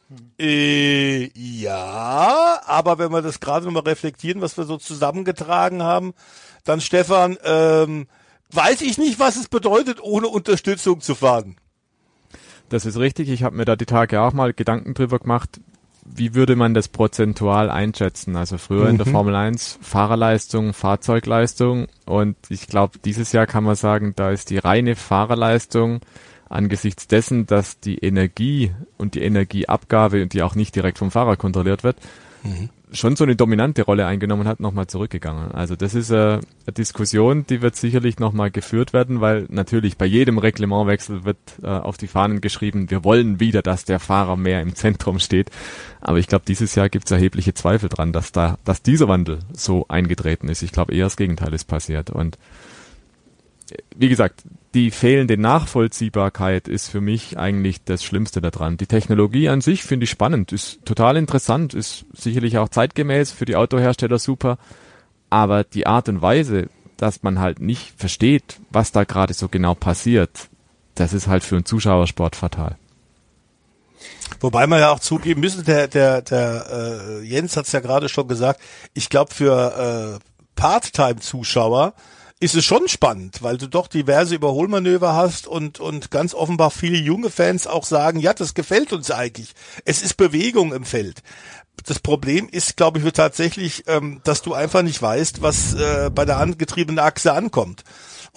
Äh, ja, aber wenn wir das gerade nochmal reflektieren, was wir so zusammengetragen haben, dann Stefan, ähm, weiß ich nicht, was es bedeutet, ohne Unterstützung zu fahren. Das ist richtig. Ich habe mir da die Tage auch mal Gedanken drüber gemacht, wie würde man das prozentual einschätzen? Also früher mhm. in der Formel eins Fahrerleistung, Fahrzeugleistung und ich glaube, dieses Jahr kann man sagen, da ist die reine Fahrerleistung angesichts dessen, dass die Energie und die Energieabgabe, die auch nicht direkt vom Fahrer kontrolliert wird, mhm. schon so eine dominante Rolle eingenommen hat, nochmal zurückgegangen. Also das ist eine, eine Diskussion, die wird sicherlich nochmal geführt werden, weil natürlich bei jedem Reglementwechsel wird äh, auf die Fahnen geschrieben, wir wollen wieder, dass der Fahrer mehr im Zentrum steht. Aber ich glaube, dieses Jahr gibt es erhebliche Zweifel dran, dass da, dass dieser Wandel so eingetreten ist. Ich glaube, eher das Gegenteil ist passiert. Und wie gesagt, die fehlende Nachvollziehbarkeit ist für mich eigentlich das Schlimmste daran. Die Technologie an sich finde ich spannend, ist total interessant, ist sicherlich auch zeitgemäß, für die Autohersteller super, aber die Art und Weise, dass man halt nicht versteht, was da gerade so genau passiert, das ist halt für einen Zuschauersport fatal. Wobei man ja auch zugeben müssen, der der der äh, Jens hat es ja gerade schon gesagt, ich glaube für äh, Part-Time-Zuschauer ist es schon spannend, weil du doch diverse Überholmanöver hast und und ganz offenbar viele junge Fans auch sagen, ja, das gefällt uns eigentlich. Es ist Bewegung im Feld. Das Problem ist, glaube ich, tatsächlich, ähm, dass du einfach nicht weißt, was äh, bei der angetriebenen Achse ankommt.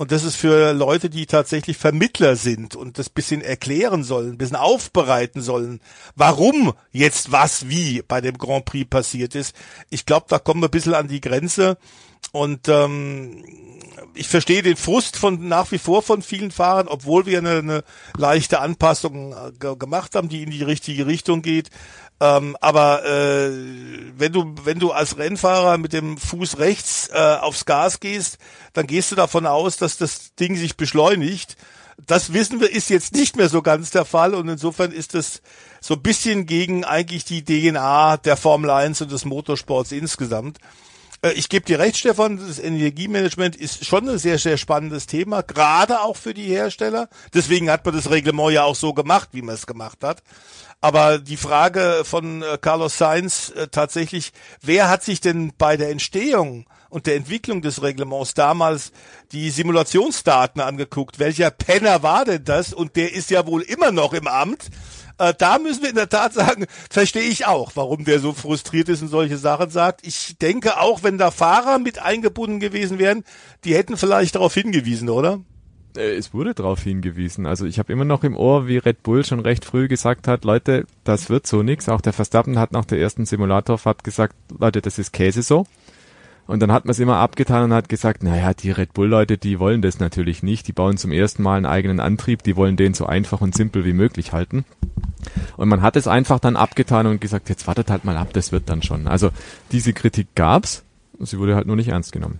Und das ist für Leute, die tatsächlich Vermittler sind und das bisschen erklären sollen, ein bisschen aufbereiten sollen, warum jetzt was wie bei dem Grand Prix passiert ist. Ich glaube, da kommen wir ein bisschen an die Grenze. Und ähm, ich verstehe den Frust von nach wie vor von vielen Fahrern, obwohl wir eine, eine leichte Anpassung g- gemacht haben, die in die richtige Richtung geht. Ähm, aber äh, wenn du wenn du als Rennfahrer mit dem Fuß rechts äh, aufs Gas gehst, dann gehst du davon aus, dass das Ding sich beschleunigt. Das wissen wir, ist jetzt nicht mehr so ganz der Fall und insofern ist das so ein bisschen gegen eigentlich die D N A der Formel eins und des Motorsports insgesamt. Ich gebe dir recht, Stefan, das Energiemanagement ist schon ein sehr, sehr spannendes Thema, gerade auch für die Hersteller. Deswegen hat man das Reglement ja auch so gemacht, wie man es gemacht hat. Aber die Frage von Carlos Sainz äh, tatsächlich, wer hat sich denn bei der Entstehung und der Entwicklung des Reglements damals die Simulationsdaten angeguckt? Welcher Penner war denn das? Und der ist ja wohl immer noch im Amt. Äh, da müssen wir in der Tat sagen, verstehe ich auch, warum der so frustriert ist und solche Sachen sagt. Ich denke auch, wenn da Fahrer mit eingebunden gewesen wären, die hätten vielleicht darauf hingewiesen, oder? Es wurde darauf hingewiesen. Also ich habe immer noch im Ohr, wie Red Bull schon recht früh gesagt hat, Leute, das wird so nix. Auch der Verstappen hat nach der ersten Simulatorfahrt gesagt, Leute, das ist Käse so. Und dann hat man es immer abgetan und hat gesagt, naja, die Red Bull-Leute, die wollen das natürlich nicht. Die bauen zum ersten Mal einen eigenen Antrieb, die wollen den so einfach und simpel wie möglich halten. Und man hat es einfach dann abgetan und gesagt, jetzt wartet halt mal ab, das wird dann schon. Also diese Kritik gab's, sie wurde halt nur nicht ernst genommen.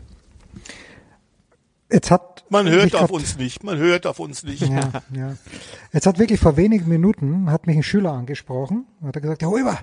Jetzt hat man hört auf uns nicht, man hört auf uns nicht. Ja, ja. Jetzt hat wirklich vor wenigen Minuten hat mich ein Schüler angesprochen, hat er gesagt, Herr Huber,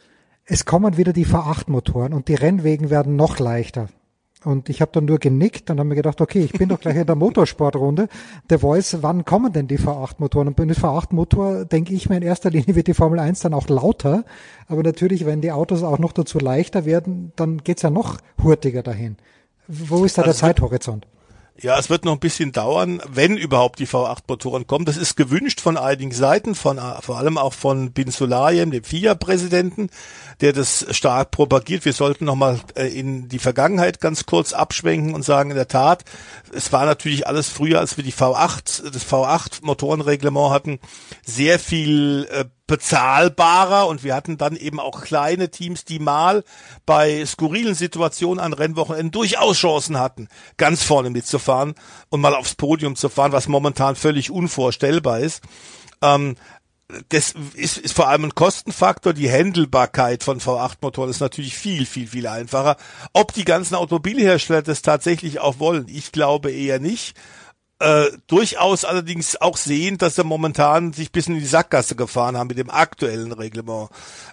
es kommen wieder die V acht Motoren und die Rennwegen werden noch leichter. Und ich habe dann nur genickt und habe mir gedacht, okay, ich bin doch gleich in der Motorsportrunde. Der Voice, wann kommen denn die V acht Motoren? Und bei einem V acht Motor denke ich mir in erster Linie wird die Formel eins dann auch lauter. Aber natürlich, wenn die Autos auch noch dazu leichter werden, dann geht's ja noch hurtiger dahin. Wo ist da also der Zeithorizont? Ja, es wird noch ein bisschen dauern, wenn überhaupt die V acht Motoren kommen. Das ist gewünscht von einigen Seiten, von vor allem auch von Bin Sulayem, dem F I A-Präsidenten, der das stark propagiert. Wir sollten nochmal in die Vergangenheit ganz kurz abschwenken und sagen, in der Tat, es war natürlich alles früher, als wir die V acht, das V acht Motorenreglement hatten, sehr viel äh, bezahlbarer und wir hatten dann eben auch kleine Teams, die mal bei skurrilen Situationen an Rennwochenenden durchaus Chancen hatten, ganz vorne mitzufahren und mal aufs Podium zu fahren, was momentan völlig unvorstellbar ist. Ähm, das ist, ist vor allem ein Kostenfaktor. Die Handelbarkeit von V acht Motoren ist natürlich viel, viel, viel einfacher. Ob die ganzen Automobilhersteller das tatsächlich auch wollen, ich glaube eher nicht. Äh, durchaus allerdings auch sehen, dass sie momentan sich ein bisschen in die Sackgasse gefahren haben mit dem aktuellen Reglement.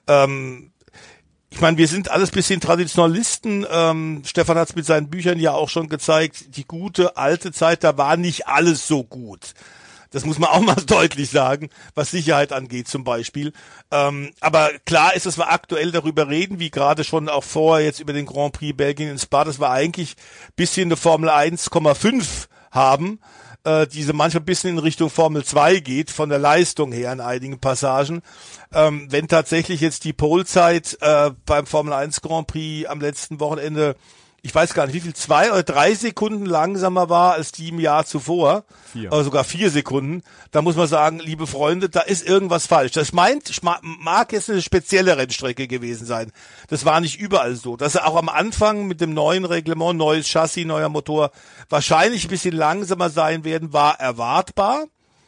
Ähm, ich meine, wir sind alles bisschen Traditionalisten. Ähm, Stefan hat es mit seinen Büchern ja auch schon gezeigt. Die gute alte Zeit, da war nicht alles so gut. Das muss man auch mal deutlich sagen, was Sicherheit angeht zum Beispiel. Ähm, aber klar ist, dass wir aktuell darüber reden, wie gerade schon auch vorher jetzt über den Grand Prix Belgien in Spa, dass wir eigentlich bisschen eine Formel eins Komma fünf haben, äh, diese manchmal ein bisschen in Richtung Formel zwei geht, von der Leistung her in einigen Passagen. Ähm, wenn tatsächlich jetzt die Polezeit äh, beim Formel eins Grand Prix am letzten Wochenende, ich weiß gar nicht, wie viel, zwei oder drei Sekunden langsamer war als die im Jahr zuvor, vier. Oder sogar vier Sekunden, da muss man sagen, liebe Freunde, da ist irgendwas falsch. Das meint, mag jetzt eine spezielle Rennstrecke gewesen sein. Das war nicht überall so. Dass er auch am Anfang mit dem neuen Reglement, neues Chassis, neuer Motor, wahrscheinlich ein bisschen langsamer sein werden, war erwartbar.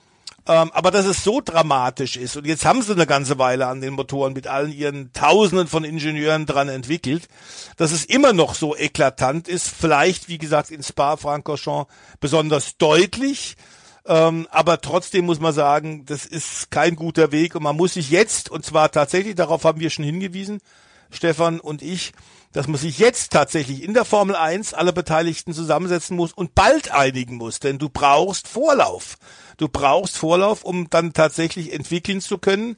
Ähm, aber dass es so dramatisch ist, und jetzt haben sie eine ganze Weile an den Motoren mit allen ihren Tausenden von Ingenieuren dran entwickelt, dass es immer noch so eklatant ist, vielleicht, wie gesagt, in Spa-Francorchamps besonders deutlich, ähm, aber trotzdem muss man sagen, das ist kein guter Weg und man muss sich jetzt, und zwar tatsächlich, darauf haben wir schon hingewiesen, Stefan und ich, dass man sich jetzt tatsächlich in der Formel eins alle Beteiligten zusammensetzen muss und bald einigen muss, denn du brauchst Vorlauf. Du brauchst Vorlauf, um dann tatsächlich entwickeln zu können.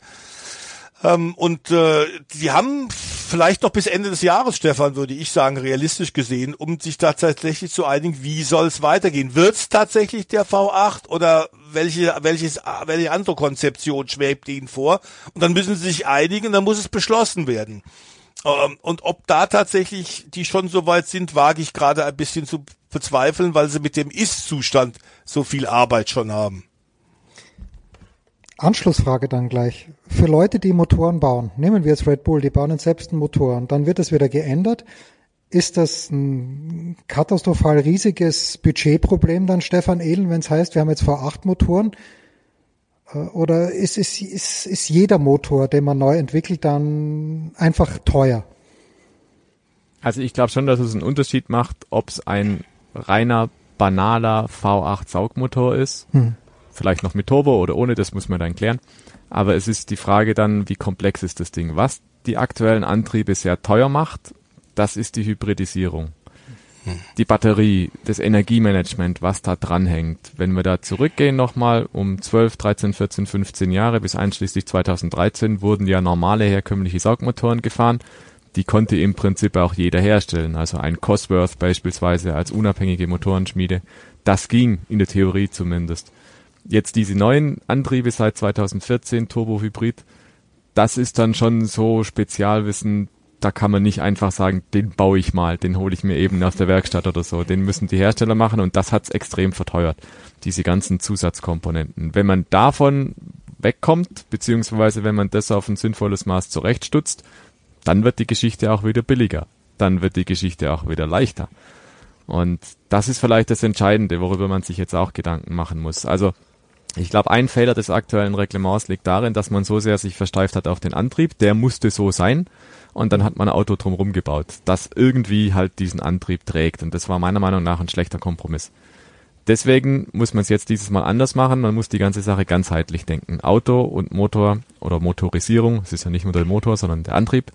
Ähm, und äh, die haben vielleicht noch bis Ende des Jahres, Stefan, würde ich sagen, realistisch gesehen, um sich da tatsächlich zu einigen, wie soll es weitergehen. Wird es tatsächlich der V acht oder welche, welches, welche andere Konzeption schwebt ihnen vor? Und dann müssen sie sich einigen und dann muss es beschlossen werden. Und ob da tatsächlich die schon so weit sind, wage ich gerade ein bisschen zu bezweifeln, weil sie mit dem Ist-Zustand so viel Arbeit schon haben. Anschlussfrage dann gleich. Für Leute, die Motoren bauen, nehmen wir jetzt Red Bull, die bauen jetzt selbst einen Motor, dann wird es wieder geändert. Ist das ein katastrophal riesiges Budgetproblem dann, Stefan Ehlen, wenn es heißt, wir haben jetzt vor acht Motoren? Oder ist, ist, ist, ist jeder Motor, den man neu entwickelt, dann einfach teuer? Also ich glaube schon, dass es einen Unterschied macht, ob es ein reiner, banaler V acht Saugmotor ist. Hm. Vielleicht noch mit Turbo oder ohne, das muss man dann klären. Aber es ist die Frage dann, wie komplex ist das Ding? Was die aktuellen Antriebe sehr teuer macht, das ist die Hybridisierung. Hm. Die Batterie, das Energiemanagement, was da dranhängt. Wenn wir da zurückgehen nochmal um zwölf, dreizehn, vierzehn, fünfzehn Jahre bis einschließlich zweitausenddreizehn wurden ja normale herkömmliche Saugmotoren gefahren. Die konnte im Prinzip auch jeder herstellen. Also ein Cosworth beispielsweise als unabhängige Motorenschmiede. Das ging in der Theorie zumindest. Jetzt diese neuen Antriebe seit zweitausendvierzehn, Turbo-Hybrid, das ist dann schon so Spezialwissen, da kann man nicht einfach sagen, den baue ich mal, den hole ich mir eben aus der Werkstatt oder so. Den müssen die Hersteller machen und das hat's extrem verteuert, diese ganzen Zusatzkomponenten. Wenn man davon wegkommt, beziehungsweise wenn man das auf ein sinnvolles Maß zurechtstutzt, dann wird die Geschichte auch wieder billiger. Dann wird die Geschichte auch wieder leichter. Und das ist vielleicht das Entscheidende, worüber man sich jetzt auch Gedanken machen muss. Also ich glaube, ein Fehler des aktuellen Reglements liegt darin, dass man so sehr sich versteift hat auf den Antrieb. Der musste so sein. Und dann hat man ein Auto drumherum gebaut, das irgendwie halt diesen Antrieb trägt. Und das war meiner Meinung nach ein schlechter Kompromiss. Deswegen muss man es jetzt dieses Mal anders machen. Man muss die ganze Sache ganzheitlich denken. Auto und Motor oder Motorisierung, es ist ja nicht nur der Motor, sondern der Antrieb,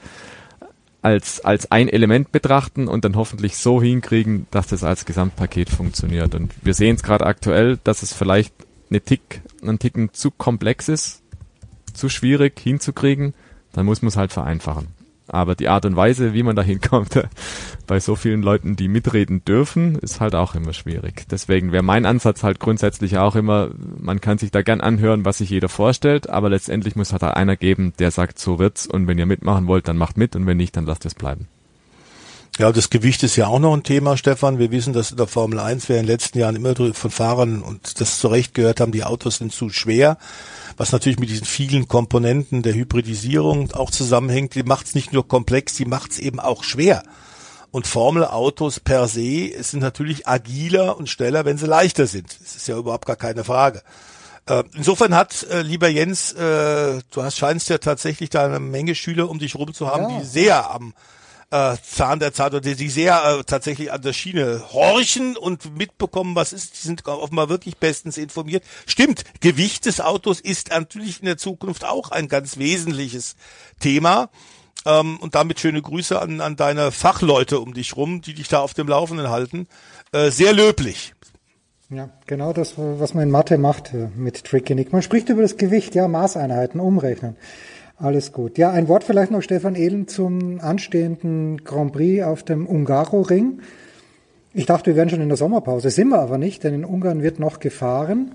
als als ein Element betrachten und dann hoffentlich so hinkriegen, dass das als Gesamtpaket funktioniert. Und wir sehen es gerade aktuell, dass es vielleicht eine Tick, einen Ticken zu komplex ist, zu schwierig hinzukriegen. Dann muss man es halt vereinfachen. Aber die Art und Weise, wie man da hinkommt, bei so vielen Leuten, die mitreden dürfen, ist halt auch immer schwierig. Deswegen wäre mein Ansatz halt grundsätzlich auch immer, man kann sich da gern anhören, was sich jeder vorstellt, aber letztendlich muss halt einer geben, der sagt, so wird's und wenn ihr mitmachen wollt, dann macht mit und wenn nicht, dann lasst es bleiben. Ja, das Gewicht ist ja auch noch ein Thema, Stefan. Wir wissen, dass in der Formel eins wir in den letzten Jahren immer von Fahrern und das zu Recht gehört haben, die Autos sind zu schwer. Was natürlich mit diesen vielen Komponenten der Hybridisierung auch zusammenhängt. Die macht es nicht nur komplex, die macht es eben auch schwer. Und Formelautos per se sind natürlich agiler und schneller, wenn sie leichter sind. Das ist ja überhaupt gar keine Frage. Äh, insofern hat, äh, lieber Jens, äh, du hast, scheinst ja tatsächlich da eine Menge Schüler um dich rum zu haben, ja, die sehr am äh, Zahn der Zeit oder die sehr äh, tatsächlich an der Schiene horchen und mitbekommen, was ist. Die sind offenbar wirklich bestens informiert. Stimmt, Gewicht des Autos ist natürlich in der Zukunft auch ein ganz wesentliches Thema. Ähm, und damit schöne Grüße an, an deine Fachleute um dich rum, die dich da auf dem Laufenden halten. Äh, sehr löblich. Ja, genau das, was man in Mathe macht mit Tricky-Nick. Man spricht über das Gewicht, ja, Maßeinheiten, umrechnen. Alles gut. Ja, ein Wort vielleicht noch, Stefan Ehlen, zum anstehenden Grand Prix auf dem Hungaroring. Ich dachte, wir wären schon in der Sommerpause. Sind wir aber nicht, denn in Ungarn wird noch gefahren.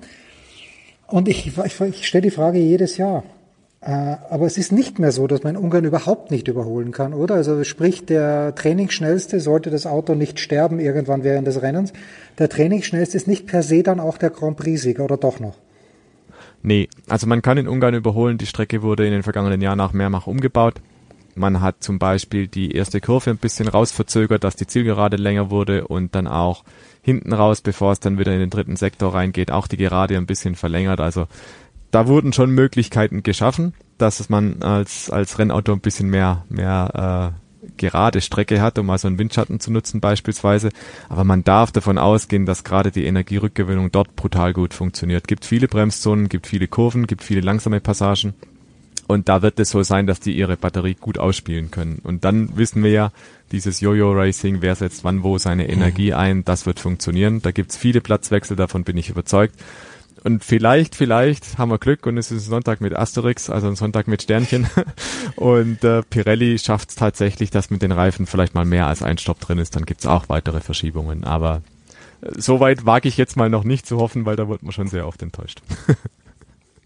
Und ich, ich, ich stelle die Frage jedes Jahr. Äh, aber es ist nicht mehr so, dass man in Ungarn überhaupt nicht überholen kann, oder? Also sprich, der Trainingsschnellste, sollte das Auto nicht sterben irgendwann während des Rennens, der Trainingsschnellste ist nicht per se dann auch der Grand Prix-Sieger, oder doch noch? Nee, also man kann in Ungarn überholen. Die Strecke wurde in den vergangenen Jahren auch mehrfach umgebaut. Man hat zum Beispiel die erste Kurve ein bisschen rausverzögert, dass die Zielgerade länger wurde und dann auch hinten raus, bevor es dann wieder in den dritten Sektor reingeht, auch die Gerade ein bisschen verlängert. Also da wurden schon Möglichkeiten geschaffen, dass man als als Rennauto ein bisschen mehr mehr äh, gerade Strecke hat, um also einen Windschatten zu nutzen beispielsweise. Aber man darf davon ausgehen, dass gerade die Energierückgewinnung dort brutal gut funktioniert. Gibt viele Bremszonen, gibt viele Kurven, gibt viele langsame Passagen. Und da wird es so sein, dass die ihre Batterie gut ausspielen können. Und dann wissen wir ja, dieses Jojo-Racing, wer setzt wann wo seine Energie ein, das wird funktionieren. Da gibt's viele Platzwechsel, davon bin ich überzeugt. Und vielleicht, vielleicht haben wir Glück und es ist ein Sonntag mit Asterix, also ein Sonntag mit Sternchen. Und äh, Pirelli schafft es tatsächlich, dass mit den Reifen vielleicht mal mehr als ein Stopp drin ist. Dann gibt's auch weitere Verschiebungen. Aber äh, so weit wage ich jetzt mal noch nicht zu hoffen, weil da wird man schon sehr oft enttäuscht.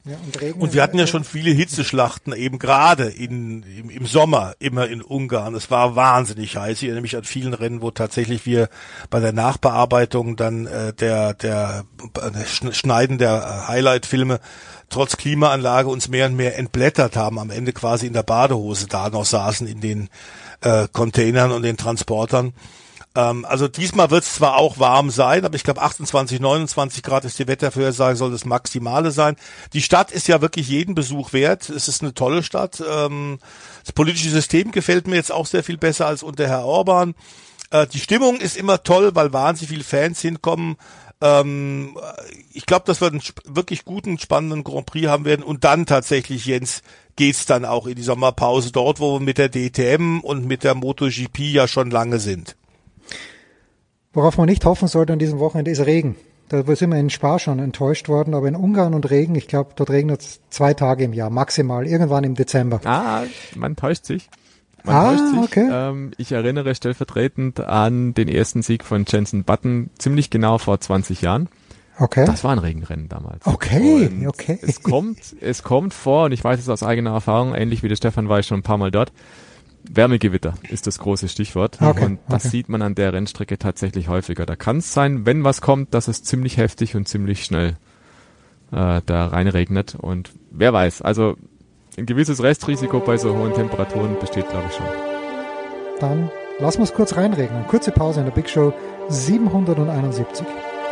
Ja, und, Regen und wir hatten ja schon viele Hitzeschlachten, eben gerade in, im, im Sommer, immer in Ungarn. Es war wahnsinnig heiß. Ich erinnere mich an vielen Rennen, wo tatsächlich wir bei der Nachbearbeitung dann äh, der, der äh, Schneiden der Highlight-Filme trotz Klimaanlage uns mehr und mehr entblättert haben, am Ende quasi in der Badehose da noch saßen in den äh, Containern und den Transportern. Also diesmal wird es zwar auch warm sein, aber ich glaube achtundzwanzig, neunundzwanzig Grad ist die Wettervorhersage, soll das Maximale sein. Die Stadt ist ja wirklich jeden Besuch wert. Es ist eine tolle Stadt. Das politische System gefällt mir jetzt auch sehr viel besser als unter Herr Orban. Die Stimmung ist immer toll, weil wahnsinnig viele Fans hinkommen. Ich glaube, dass wir einen wirklich guten, spannenden Grand Prix haben werden. Und dann tatsächlich, Jens, geht's dann auch in die Sommerpause dort, wo wir mit der D T M und mit der MotoGP ja schon lange sind. Worauf man nicht hoffen sollte an diesem Wochenende ist Regen. Da sind wir in Spa schon enttäuscht worden, aber in Ungarn und Regen, ich glaube, dort regnet es zwei Tage im Jahr, maximal, irgendwann im Dezember. Ah, man täuscht sich. Man ah, täuscht sich. Okay. Ähm, ich erinnere stellvertretend an den ersten Sieg von Jenson Button, ziemlich genau vor zwanzig Jahren. Okay. Das war ein Regenrennen damals. Okay, und okay. Es kommt, es kommt vor, und ich weiß es aus eigener Erfahrung, ähnlich wie der Stefan war ich schon ein paar Mal dort, Wärmegewitter ist das große Stichwort. Okay, und das okay. sieht man an der Rennstrecke tatsächlich häufiger. Da kann es sein, wenn was kommt, dass es ziemlich heftig und ziemlich schnell äh, da reinregnet. Und wer weiß, also ein gewisses Restrisiko bei so hohen Temperaturen besteht, glaube ich, schon. Dann lassen wir es kurz reinregnen. Kurze Pause in der Big Show siebenhunderteinundsiebzig.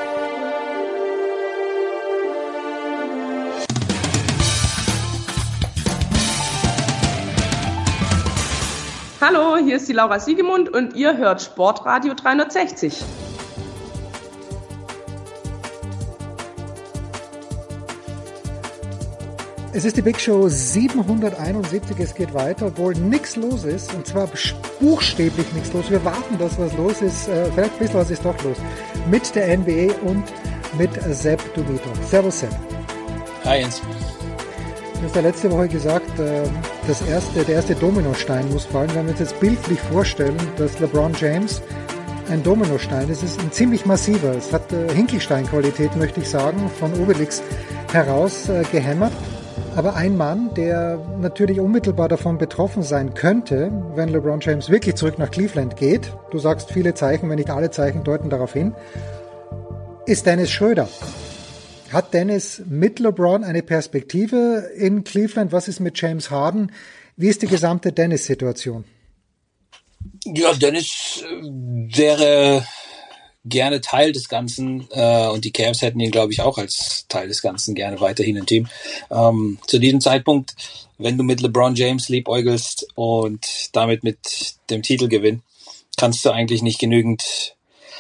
Hallo, hier ist die Laura Siegemund und ihr hört Sportradio dreihundertsechzig. Es ist die Big Show siebenhunderteinundsiebzig, es geht weiter, obwohl nichts los ist, und zwar buchstäblich nichts los. Wir warten, dass was los ist, äh, vielleicht ein bisschen was ist doch los, mit der N B A und mit Sepp Dumitro. Servus Sepp. Hi Jens. Du hast ja letzte Woche gesagt, das erste, der erste Dominostein muss fallen. Wenn wir uns jetzt bildlich vorstellen, dass LeBron James ein Dominostein ist, ist ein ziemlich massiver. Es hat Hinkelstein-Qualität, möchte ich sagen, von Obelix heraus gehämmert. Aber ein Mann, der natürlich unmittelbar davon betroffen sein könnte, wenn LeBron James wirklich zurück nach Cleveland geht, du sagst viele Zeichen, wenn nicht alle Zeichen deuten darauf hin, ist Dennis Schröder. Hat Dennis mit LeBron eine Perspektive in Cleveland? Was ist mit James Harden? Wie ist die gesamte Dennis-Situation? Ja, Dennis wäre gerne Teil des Ganzen äh, und die Cavs hätten ihn, glaube ich, auch als Teil des Ganzen gerne weiterhin im Team. Ähm, zu diesem Zeitpunkt, wenn du mit LeBron James liebäugelst und damit mit dem Titelgewinn, kannst du eigentlich nicht genügend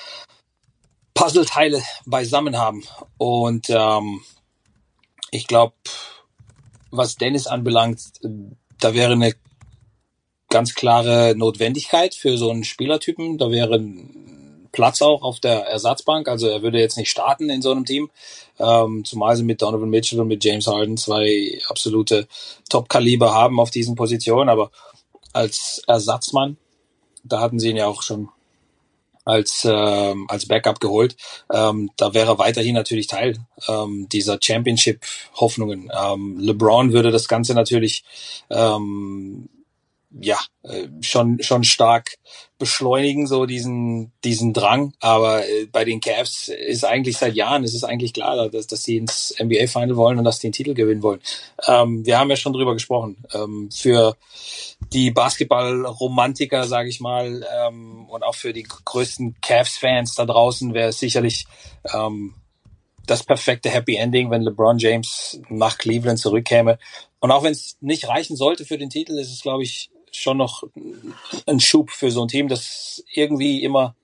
Puzzleteile beisammen haben. Und ähm, ich glaube, was Dennis anbelangt, da wäre eine ganz klare Notwendigkeit für so einen Spielertypen. Da wäre ein Platz auch auf der Ersatzbank. Also er würde jetzt nicht starten in so einem Team. Ähm, zumal sie mit Donovan Mitchell und mit James Harden zwei absolute Top-Kaliber haben auf diesen Positionen. Aber als Ersatzmann, da hatten sie ihn ja auch schon als ähm, als Backup geholt. Ähm, da wäre weiterhin natürlich Teil ähm, dieser Championship-Hoffnungen. Ähm, LeBron würde das Ganze natürlich ähm, ja äh, schon schon stark beschleunigen, so diesen diesen Drang. Aber äh, bei den Cavs ist eigentlich seit Jahren, ist es eigentlich klar, dass dass sie ins N B A-Final wollen und dass die den Titel gewinnen wollen. Ähm, wir haben ja schon drüber gesprochen. Ähm, für die Basketball-Romantiker, sage ich mal, ähm, und auch für die größten Cavs-Fans da draußen wäre es sicherlich ähm, das perfekte Happy Ending, wenn LeBron James nach Cleveland zurückkäme. Und auch wenn es nicht reichen sollte für den Titel, ist es, glaube ich, schon noch ein Schub für so ein Team, das irgendwie immer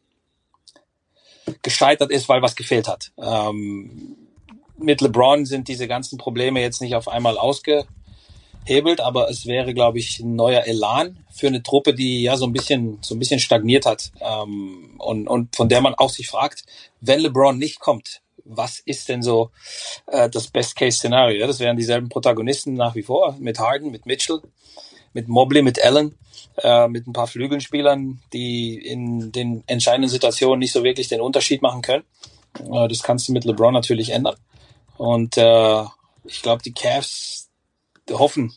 gescheitert ist, weil was gefehlt hat. Ähm, mit LeBron sind diese ganzen Probleme jetzt nicht auf einmal ausgehebelt, aber es wäre, glaube ich, ein neuer Elan für eine Truppe, die ja so ein bisschen so ein bisschen stagniert hat ähm, und und von der man auch sich fragt, wenn LeBron nicht kommt, was ist denn so äh, das Best-Case-Szenario? Ja, das wären dieselben Protagonisten nach wie vor, mit Harden, mit Mitchell, mit Mobley, mit Allen, äh, mit ein paar Flügelspielern, die in den entscheidenden Situationen nicht so wirklich den Unterschied machen können. Äh, das kannst du mit LeBron natürlich ändern. Und äh, ich glaube, die Cavs hoffen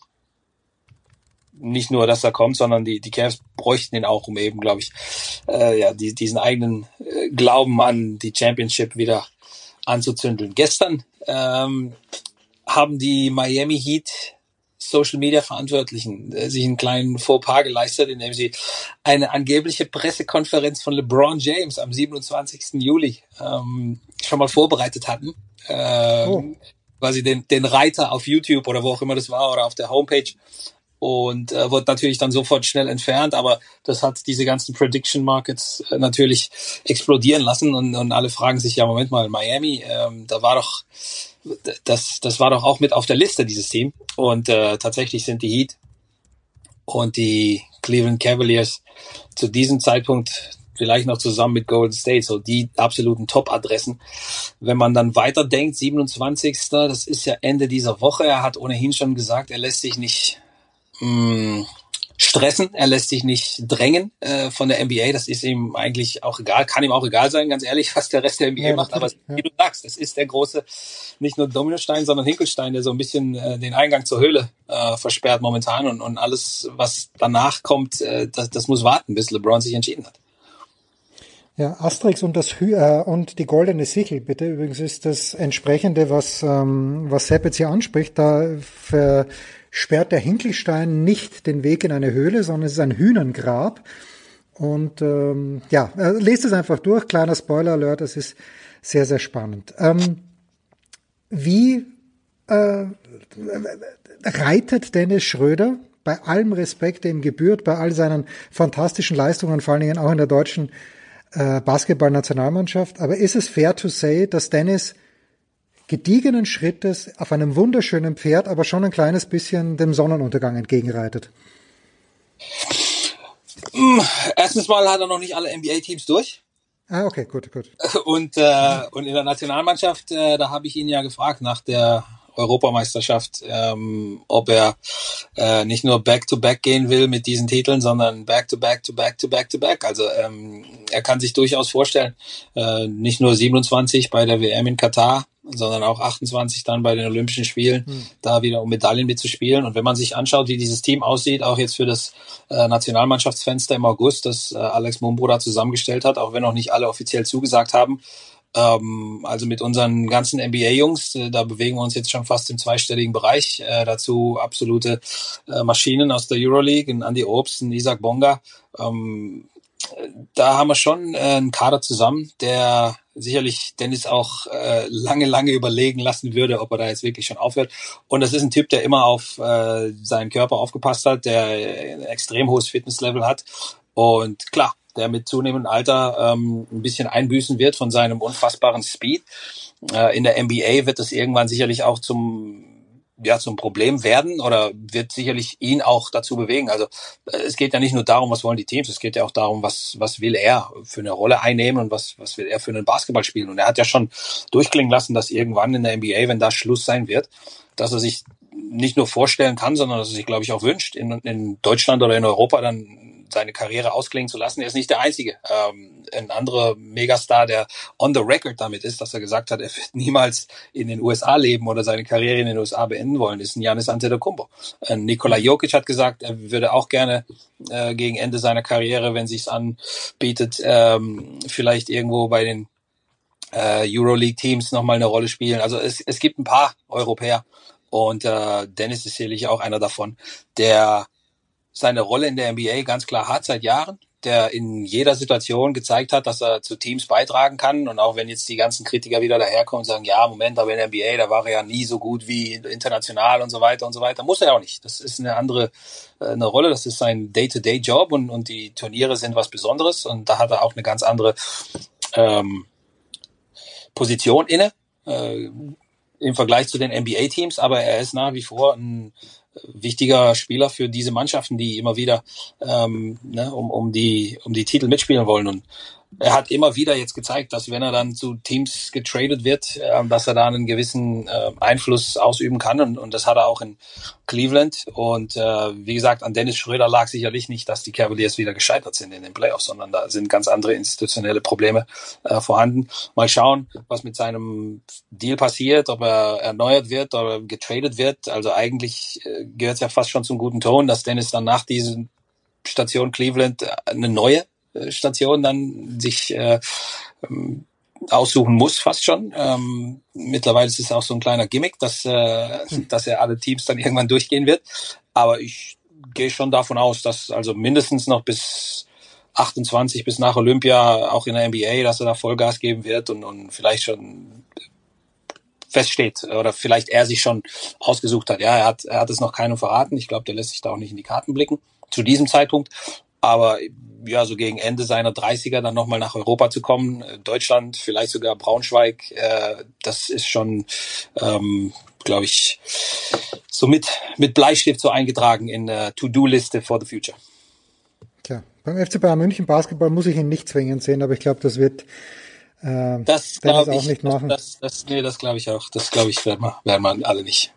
nicht nur, dass er kommt, sondern die, die Cavs bräuchten ihn auch, um eben, glaube ich, äh, ja, die, diesen eigenen äh, Glauben an die Championship wieder anzuzündeln. Gestern ähm, haben die Miami Heat Social Media Verantwortlichen äh, sich einen kleinen Fauxpas geleistet, indem sie eine angebliche Pressekonferenz von LeBron James am siebenundzwanzigsten Juli ähm, schon mal vorbereitet hatten. Äh, oh. Quasi den, den Reiter auf YouTube oder wo auch immer das war oder auf der Homepage. Und äh, wird natürlich dann sofort schnell entfernt, aber das hat diese ganzen Prediction Markets äh, natürlich explodieren lassen und, und alle fragen sich, ja Moment mal, Miami, ähm, da war doch, das das war doch auch mit auf der Liste, dieses Team. Und äh, tatsächlich sind die Heat und die Cleveland Cavaliers zu diesem Zeitpunkt vielleicht noch zusammen mit Golden State, so die absoluten Top-Adressen. Wenn man dann weiterdenkt, siebenundzwanzigsten das ist ja Ende dieser Woche, er hat ohnehin schon gesagt, er lässt sich nicht stressen, er lässt sich nicht drängen äh, von der N B A, das ist ihm eigentlich auch egal, kann ihm auch egal sein, ganz ehrlich, was der Rest der N B A ja, macht, aber ja. Wie du sagst, es ist der große, nicht nur Dominostein, sondern Hinkelstein, der so ein bisschen äh, den Eingang zur Höhle äh, versperrt momentan und, und alles, was danach kommt, äh, das, das muss warten, bis LeBron sich entschieden hat. Ja, Asterix und das Hü äh, und die goldene Sichel, bitte. Übrigens ist das entsprechende, was ähm, was Sepp jetzt hier anspricht, da für sperrt der Hinkelstein nicht den Weg in eine Höhle, sondern es ist ein Hühnengrab. Und ähm, ja, lest es einfach durch. Kleiner Spoiler-Alert, es ist sehr, sehr spannend. Ähm, wie äh, reitet Dennis Schröder, bei allem Respekt, der ihm gebührt, bei all seinen fantastischen Leistungen, vor allen Dingen auch in der deutschen äh, Basketball-Nationalmannschaft, aber ist es fair to say, dass Dennis gediegenen Schrittes auf einem wunderschönen Pferd, aber schon ein kleines bisschen dem Sonnenuntergang entgegenreitet? Erstens mal hat er noch nicht alle N B A-Teams durch. Ah, okay, gut, gut. Und, äh, und in der Nationalmannschaft, äh, da habe ich ihn ja gefragt nach der Europameisterschaft, ähm, ob er äh, nicht nur Back-to-Back gehen will mit diesen Titeln, sondern Back-to-Back-to-Back-to-Back-to-Back. Also ähm, er kann sich durchaus vorstellen, äh, nicht nur siebenundzwanzig bei der W M in Katar, sondern auch achtundzwanzig dann bei den Olympischen Spielen, hm. da wieder um Medaillen mitzuspielen. Und wenn man sich anschaut, wie dieses Team aussieht, auch jetzt für das äh, Nationalmannschaftsfenster im August, das äh, Alex Mumbro da zusammengestellt hat, auch wenn noch nicht alle offiziell zugesagt haben, ähm, also mit unseren ganzen N B A-Jungs, äh, da bewegen wir uns jetzt schon fast im zweistelligen Bereich, äh, dazu absolute äh, Maschinen aus der Euroleague, ein Andy Obst, ein Isaac Bonga, ähm, da haben wir schon äh, einen Kader zusammen, der sicherlich Dennis auch äh, lange, lange überlegen lassen würde, ob er da jetzt wirklich schon aufhört. Und das ist ein Typ, der immer auf äh, seinen Körper aufgepasst hat, der ein extrem hohes Fitnesslevel hat. Und klar, der mit zunehmendem Alter ähm, ein bisschen einbüßen wird von seinem unfassbaren Speed. Äh, in der N B A wird das irgendwann sicherlich auch zum ja zum Problem werden oder wird sicherlich ihn auch dazu bewegen. Also es geht ja nicht nur darum, was wollen die Teams, es geht ja auch darum, was was will er für eine Rolle einnehmen und was was will er für einen Basketball spielen. Und er hat ja schon durchklingen lassen, dass irgendwann in der N B A, wenn da Schluss sein wird, dass er sich nicht nur vorstellen kann, sondern dass er sich, glaube ich, auch wünscht, in, in Deutschland oder in Europa dann seine Karriere ausklingen zu lassen. Er ist nicht der Einzige. Ähm, ein anderer Megastar, der on the record damit ist, dass er gesagt hat, er wird niemals in den U S A leben oder seine Karriere in den U S A beenden wollen, ist ein Giannis Antetokounmpo. Äh, Nikola Jokic hat gesagt, er würde auch gerne äh, gegen Ende seiner Karriere, wenn sich's anbietet, ähm, vielleicht irgendwo bei den äh, Euroleague-Teams nochmal eine Rolle spielen. Also es, es gibt ein paar Europäer und äh, Dennis ist sicherlich auch einer davon, der seine Rolle in der N B A ganz klar hat seit Jahren, der in jeder Situation gezeigt hat, dass er zu Teams beitragen kann. Und auch wenn jetzt die ganzen Kritiker wieder daherkommen und sagen, ja, Moment, aber in der N B A, da war er ja nie so gut wie international und so weiter und so weiter. Muss er auch nicht. Das ist eine andere eine Rolle, das ist sein Day-to-Day-Job und, und die Turniere sind was Besonderes. Und da hat er auch eine ganz andere ähm, Position inne äh, im Vergleich zu den N B A-Teams. Aber er ist nach wie vor ein wichtiger Spieler für diese Mannschaften, die immer wieder ähm, ne, um, um die um die Titel mitspielen wollen. Und er hat immer wieder jetzt gezeigt, dass wenn er dann zu Teams getradet wird, äh, dass er da einen gewissen äh, Einfluss ausüben kann und, und das hat er auch in Cleveland und äh, wie gesagt, an Dennis Schröder lag sicherlich nicht, dass die Cavaliers wieder gescheitert sind in den Playoffs, sondern da sind ganz andere institutionelle Probleme äh, vorhanden. Mal schauen, was mit seinem Deal passiert, ob er erneuert wird oder getradet wird. Also eigentlich äh, gehört es ja fast schon zum guten Ton, dass Dennis dann nach diesen Station Cleveland eine neue Station dann sich äh, aussuchen muss, fast schon. Ähm, mittlerweile ist es auch so ein kleiner Gimmick, dass, äh, dass er alle Teams dann irgendwann durchgehen wird. Aber ich gehe schon davon aus, dass also mindestens noch bis achtundzwanzig, bis nach Olympia, auch in der N B A, dass er da Vollgas geben wird und, und vielleicht schon feststeht oder vielleicht er sich schon ausgesucht hat. Ja, er hat, er hat es noch keinem verraten. Ich glaube, der lässt sich da auch nicht in die Karten blicken zu diesem Zeitpunkt. Aber ja, so gegen Ende seiner dreißiger dann nochmal nach Europa zu kommen, Deutschland, vielleicht sogar Braunschweig, äh, das ist schon, ähm, glaube ich, so mit, mit Bleistift so eingetragen in der To-Do-Liste for the future. Tja, beim F C Bayern München Basketball muss ich ihn nicht zwingend sehen, aber ich glaube, das wird äh, das Dennis ich, auch nicht machen. Das, das, das, nee, das glaube ich auch. Das glaube ich, werden wir, werden wir alle nicht.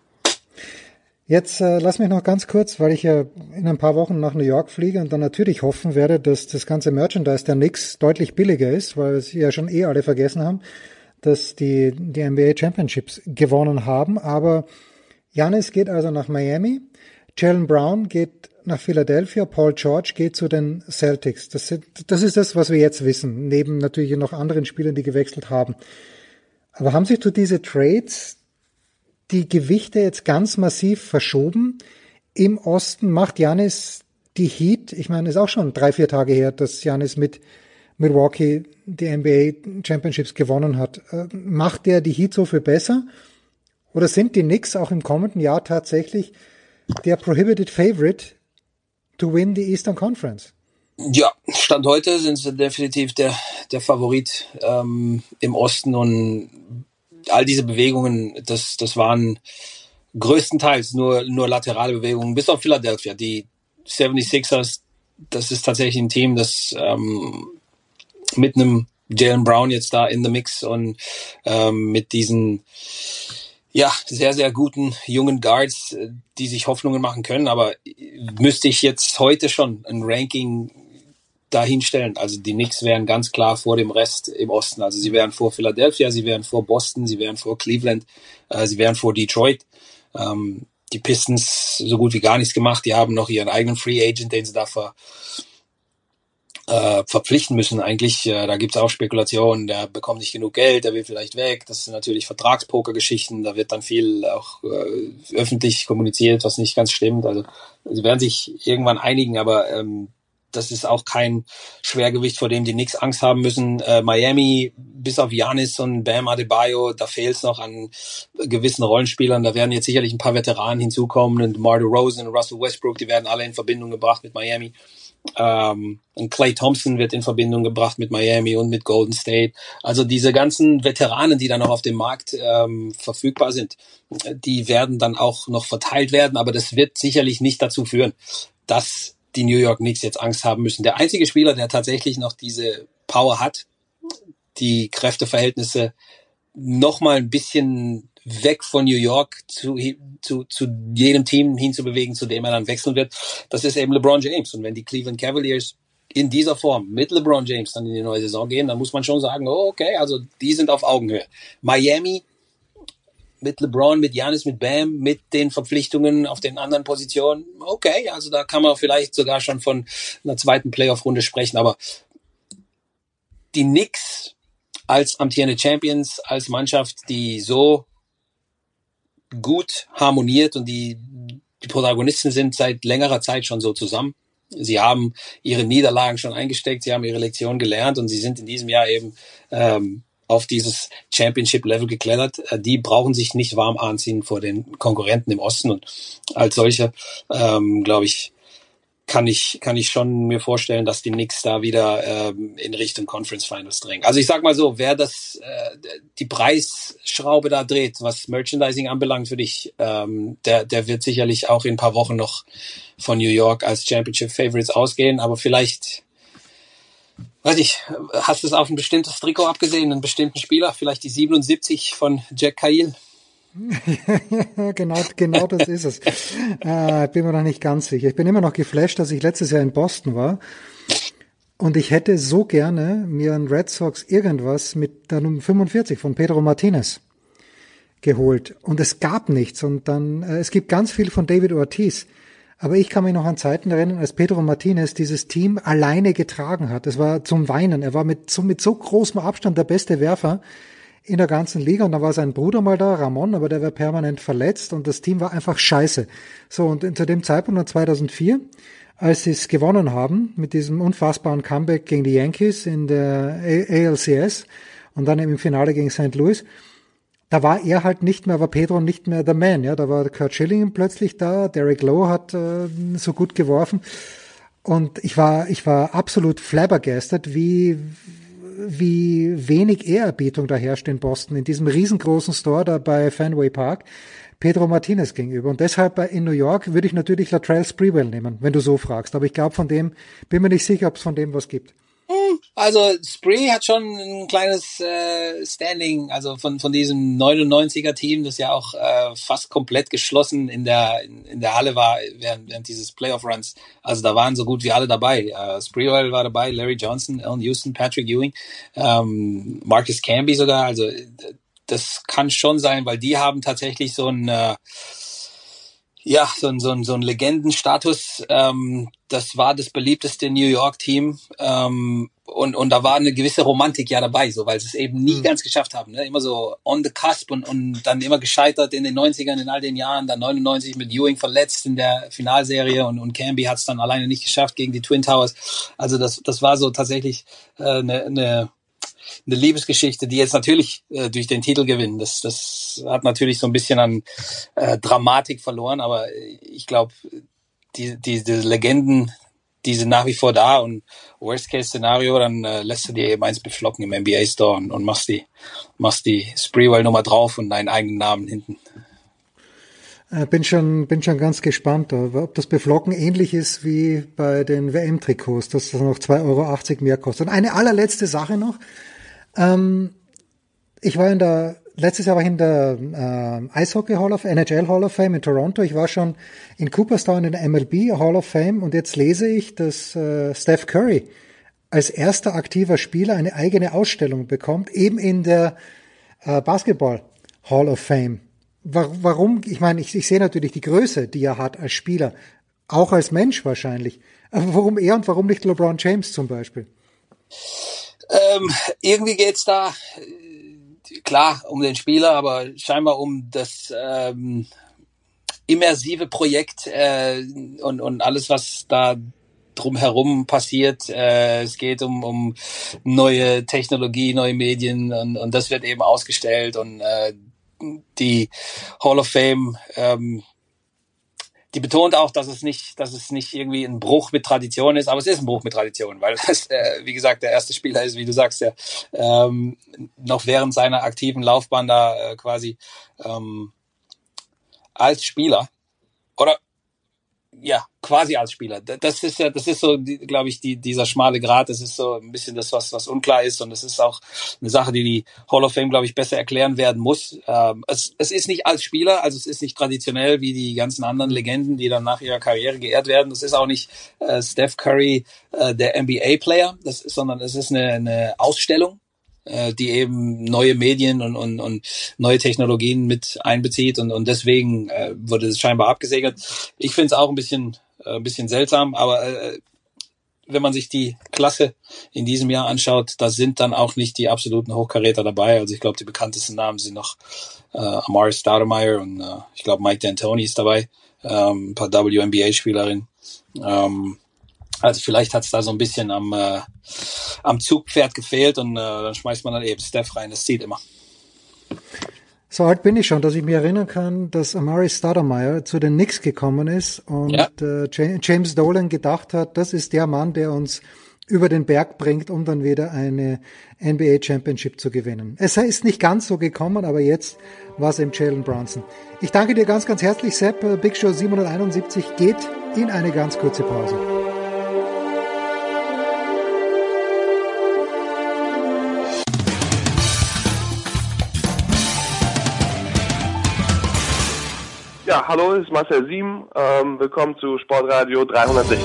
Jetzt äh, lass mich noch ganz kurz, weil ich ja in ein paar Wochen nach New York fliege und dann natürlich hoffen werde, dass das ganze Merchandise der Knicks deutlich billiger ist, weil sie ja schon eh alle vergessen haben, dass die die N B A Championships gewonnen haben. Aber Giannis geht also nach Miami, Jaylen Brown geht nach Philadelphia, Paul George geht zu den Celtics. Das, sind, das ist das, was wir jetzt wissen, neben natürlich noch anderen Spielern, die gewechselt haben. Aber haben sich durch diese Trades die Gewichte jetzt ganz massiv verschoben? Im Osten macht Giannis die Heat, ich meine, ist auch schon drei, vier Tage her, dass Giannis mit Milwaukee die N B A Championships gewonnen hat. Macht der die Heat so viel besser? Oder sind die Knicks auch im kommenden Jahr tatsächlich der Prohibited Favorite to win the Eastern Conference? Ja, Stand heute sind sie definitiv der, der Favorit ähm, im Osten und all diese Bewegungen, das, das waren größtenteils nur, nur laterale Bewegungen, bis auf Philadelphia. Die seventy-sixers, das ist tatsächlich ein Team, das ähm, mit einem Jaylen Brown jetzt da in the Mix und ähm, mit diesen ja sehr, sehr guten jungen Guards, die sich Hoffnungen machen können. Aber müsste ich jetzt heute schon ein Ranking dahinstellen. Also die Knicks wären ganz klar vor dem Rest im Osten. Also sie wären vor Philadelphia, sie wären vor Boston, sie wären vor Cleveland, äh, sie wären vor Detroit. Ähm, die Pistons so gut wie gar nichts gemacht. Die haben noch ihren eigenen Free Agent, den sie da ver, äh, verpflichten müssen eigentlich. Äh, da gibt es auch Spekulationen, der bekommt nicht genug Geld, der will vielleicht weg. Das sind natürlich Vertragspoker-Geschichten. Da wird dann viel auch äh, öffentlich kommuniziert, was nicht ganz stimmt. Also sie werden sich irgendwann einigen, aber ähm, das ist auch kein Schwergewicht, vor dem die Knicks Angst haben müssen. Äh, Miami, bis auf Giannis und Bam Adebayo, da fehlt es noch an gewissen Rollenspielern. Da werden jetzt sicherlich ein paar Veteranen hinzukommen. Und DeMar DeRozan und Russell Westbrook, die werden alle in Verbindung gebracht mit Miami. Ähm, und Klay Thompson wird in Verbindung gebracht mit Miami und mit Golden State. Also diese ganzen Veteranen, die da noch auf dem Markt ähm, verfügbar sind, die werden dann auch noch verteilt werden. Aber das wird sicherlich nicht dazu führen, dass die New York Knicks jetzt Angst haben müssen. Der einzige Spieler, der tatsächlich noch diese Power hat, die Kräfteverhältnisse noch mal ein bisschen weg von New York zu, zu, zu jedem Team hinzubewegen, zu dem er dann wechseln wird, das ist eben LeBron James. Und wenn die Cleveland Cavaliers in dieser Form mit LeBron James dann in die neue Saison gehen, dann muss man schon sagen, oh, okay, also die sind auf Augenhöhe. Miami mit LeBron, mit Giannis, mit Bam, mit den Verpflichtungen auf den anderen Positionen, okay, also da kann man vielleicht sogar schon von einer zweiten Playoff-Runde sprechen, aber die Knicks als amtierende Champions, als Mannschaft, die so gut harmoniert und die, die Protagonisten sind seit längerer Zeit schon so zusammen. Sie haben ihre Niederlagen schon eingesteckt, sie haben ihre Lektion gelernt und sie sind in diesem Jahr eben ähm, auf dieses Championship-Level geklettert. Die brauchen sich nicht warm anziehen vor den Konkurrenten im Osten. Und als solche, ähm, glaube ich, kann ich kann ich schon mir vorstellen, dass die Knicks da wieder ähm, in Richtung Conference Finals drängen. Also ich sag mal so, wer das äh, die Preisschraube da dreht, was Merchandising anbelangt für dich, ähm, der der wird sicherlich auch in ein paar Wochen noch von New York als Championship Favorites ausgehen. Aber vielleicht Weiß ich, hast du es auf ein bestimmtes Trikot abgesehen, einen bestimmten Spieler, vielleicht die siebenundsiebzig von Jack Cahill? genau, genau das ist es. Äh, bin mir noch nicht ganz sicher. Ich bin immer noch geflasht, dass ich letztes Jahr in Boston war. Und ich hätte so gerne mir ein Red Sox irgendwas mit der Nummer fünfundvierzig von Pedro Martinez geholt. Und es gab nichts. Und dann, äh, es gibt ganz viel von David Ortiz. Aber ich kann mich noch an Zeiten erinnern, als Pedro Martinez dieses Team alleine getragen hat. Es war zum Weinen. Er war mit so, mit so großem Abstand der beste Werfer in der ganzen Liga. Und da war sein Bruder mal da, Ramon, aber der war permanent verletzt und das Team war einfach scheiße. So, und zu dem Zeitpunkt zweitausendvier, als sie es gewonnen haben, mit diesem unfassbaren Comeback gegen die Yankees in der A L C S und dann im Finale gegen Saint Louis, da war er halt nicht mehr, war Pedro nicht mehr der Man, ja, da war Curt Schilling plötzlich da, Derek Lowe hat äh, so gut geworfen und ich war, ich war absolut flabbergasted, wie, wie wenig Ehrerbietung da herrscht in Boston, in diesem riesengroßen Store da bei Fenway Park, Pedro Martinez gegenüber. Und deshalb in New York würde ich natürlich Latrell Sprewell nehmen, wenn du so fragst, aber ich glaube von dem, bin mir nicht sicher, ob es von dem was gibt. Also Spree hat schon ein kleines äh, Standing, also von von diesem neunundneunziger Team, das ja auch äh, fast komplett geschlossen in der in, in der Halle war während, während dieses Playoff Runs. Also da waren so gut wie alle dabei. Äh, Sprewell war dabei, Larry Johnson, Allen Houston, Patrick Ewing, ähm, Marcus Camby sogar. Also das kann schon sein, weil die haben tatsächlich so ein äh, Ja, so ein, so ein, so ein Legendenstatus. Ähm, das war das beliebteste New York-Team. Ähm, und, und da war eine gewisse Romantik ja dabei, so, weil sie es eben nie mhm. ganz geschafft haben. Ne? Immer so on the cusp und, und dann immer gescheitert in den neunzigern, in all den Jahren. Dann neunundneunzig mit Ewing verletzt in der Finalserie und, und Camby hat es dann alleine nicht geschafft gegen die Twin Towers. Also das, das war so tatsächlich äh, eine, eine eine Liebesgeschichte, die jetzt natürlich äh, durch den Titel gewinnen. Das, das hat natürlich so ein bisschen an äh, Dramatik verloren, aber ich glaube, die, die, die Legenden, die sind nach wie vor da und Worst-Case-Szenario, dann äh, lässt du dir eben eins beflocken im N B A-Store und, und machst die, machst die Sprewell-Nummer drauf und deinen eigenen Namen hinten. Bin schon, bin schon ganz gespannt, ob das Beflocken ähnlich ist wie bei den W M-Trikots, dass das noch zwei Euro achtzig mehr kostet. Und eine allerletzte Sache noch. Ähm, ich war in der, letztes Jahr war ich in der äh, Eishockey Hall of N H L Hall of Fame in Toronto. Ich war schon in Cooperstown in der M L B Hall of Fame und jetzt lese ich, dass äh, Steph Curry als erster aktiver Spieler eine eigene Ausstellung bekommt, eben in der äh, Basketball Hall of Fame. Warum? Ich meine, ich, ich sehe natürlich die Größe, die er hat als Spieler, auch als Mensch wahrscheinlich. Aber warum er und warum nicht LeBron James zum Beispiel? Ähm, irgendwie geht's da, äh, klar, um den Spieler, aber scheinbar um das ähm, immersive Projekt äh, und, und alles, was da drumherum passiert. Äh, es geht um, um neue Technologie, neue Medien und, und das wird eben ausgestellt und äh, die Hall of Fame, ähm, die betont auch, dass es nicht, dass es nicht irgendwie ein Bruch mit Tradition ist, aber es ist ein Bruch mit Tradition, weil das, äh, wie gesagt, der erste Spieler ist, wie du sagst, der ähm, noch während seiner aktiven Laufbahn da äh, quasi ähm, als Spieler oder ja, quasi als Spieler. Das ist ja, das ist so, glaube ich, die, dieser schmale Grat, das ist so ein bisschen das, was, was unklar ist und das ist auch eine Sache, die die Hall of Fame, glaube ich, besser erklären werden muss. Ähm, es, es ist nicht als Spieler, also es ist nicht traditionell wie die ganzen anderen Legenden, die dann nach ihrer Karriere geehrt werden. Das ist auch nicht äh, Steph Curry, äh, der N B A-Player, das ist, sondern es ist eine, eine Ausstellung, die eben neue Medien und, und, und neue Technologien mit einbezieht und, und deswegen äh, wurde es scheinbar abgesegnet. Ich finde es auch ein bisschen äh, ein bisschen seltsam, aber äh, wenn man sich die Klasse in diesem Jahr anschaut, da sind dann auch nicht die absoluten Hochkaräter dabei. Also ich glaube, die bekanntesten Namen sind noch äh, Amari Stoudemire und äh, ich glaube Mike D'Antoni ist dabei, ähm, ein paar W N B A-Spielerinnen. Ähm, Also vielleicht hat's da so ein bisschen am äh, am Zugpferd gefehlt und äh, dann schmeißt man dann eben Steph rein. Das zieht immer. So alt bin ich schon, dass ich mich erinnern kann, dass Amari Stoudemire zu den Knicks gekommen ist und ja. äh, James Dolan gedacht hat, das ist der Mann, der uns über den Berg bringt, um dann wieder eine N B A Championship zu gewinnen. Es ist nicht ganz so gekommen, aber jetzt war es eben Jalen Brunson. Ich danke dir ganz, ganz herzlich, Sepp. Big Show siebenhunderteinundsiebzig geht in eine ganz kurze Pause. Ja, hallo, es ist Marcel Sieben. Ähm, willkommen zu Sportradio dreihundertsechzig.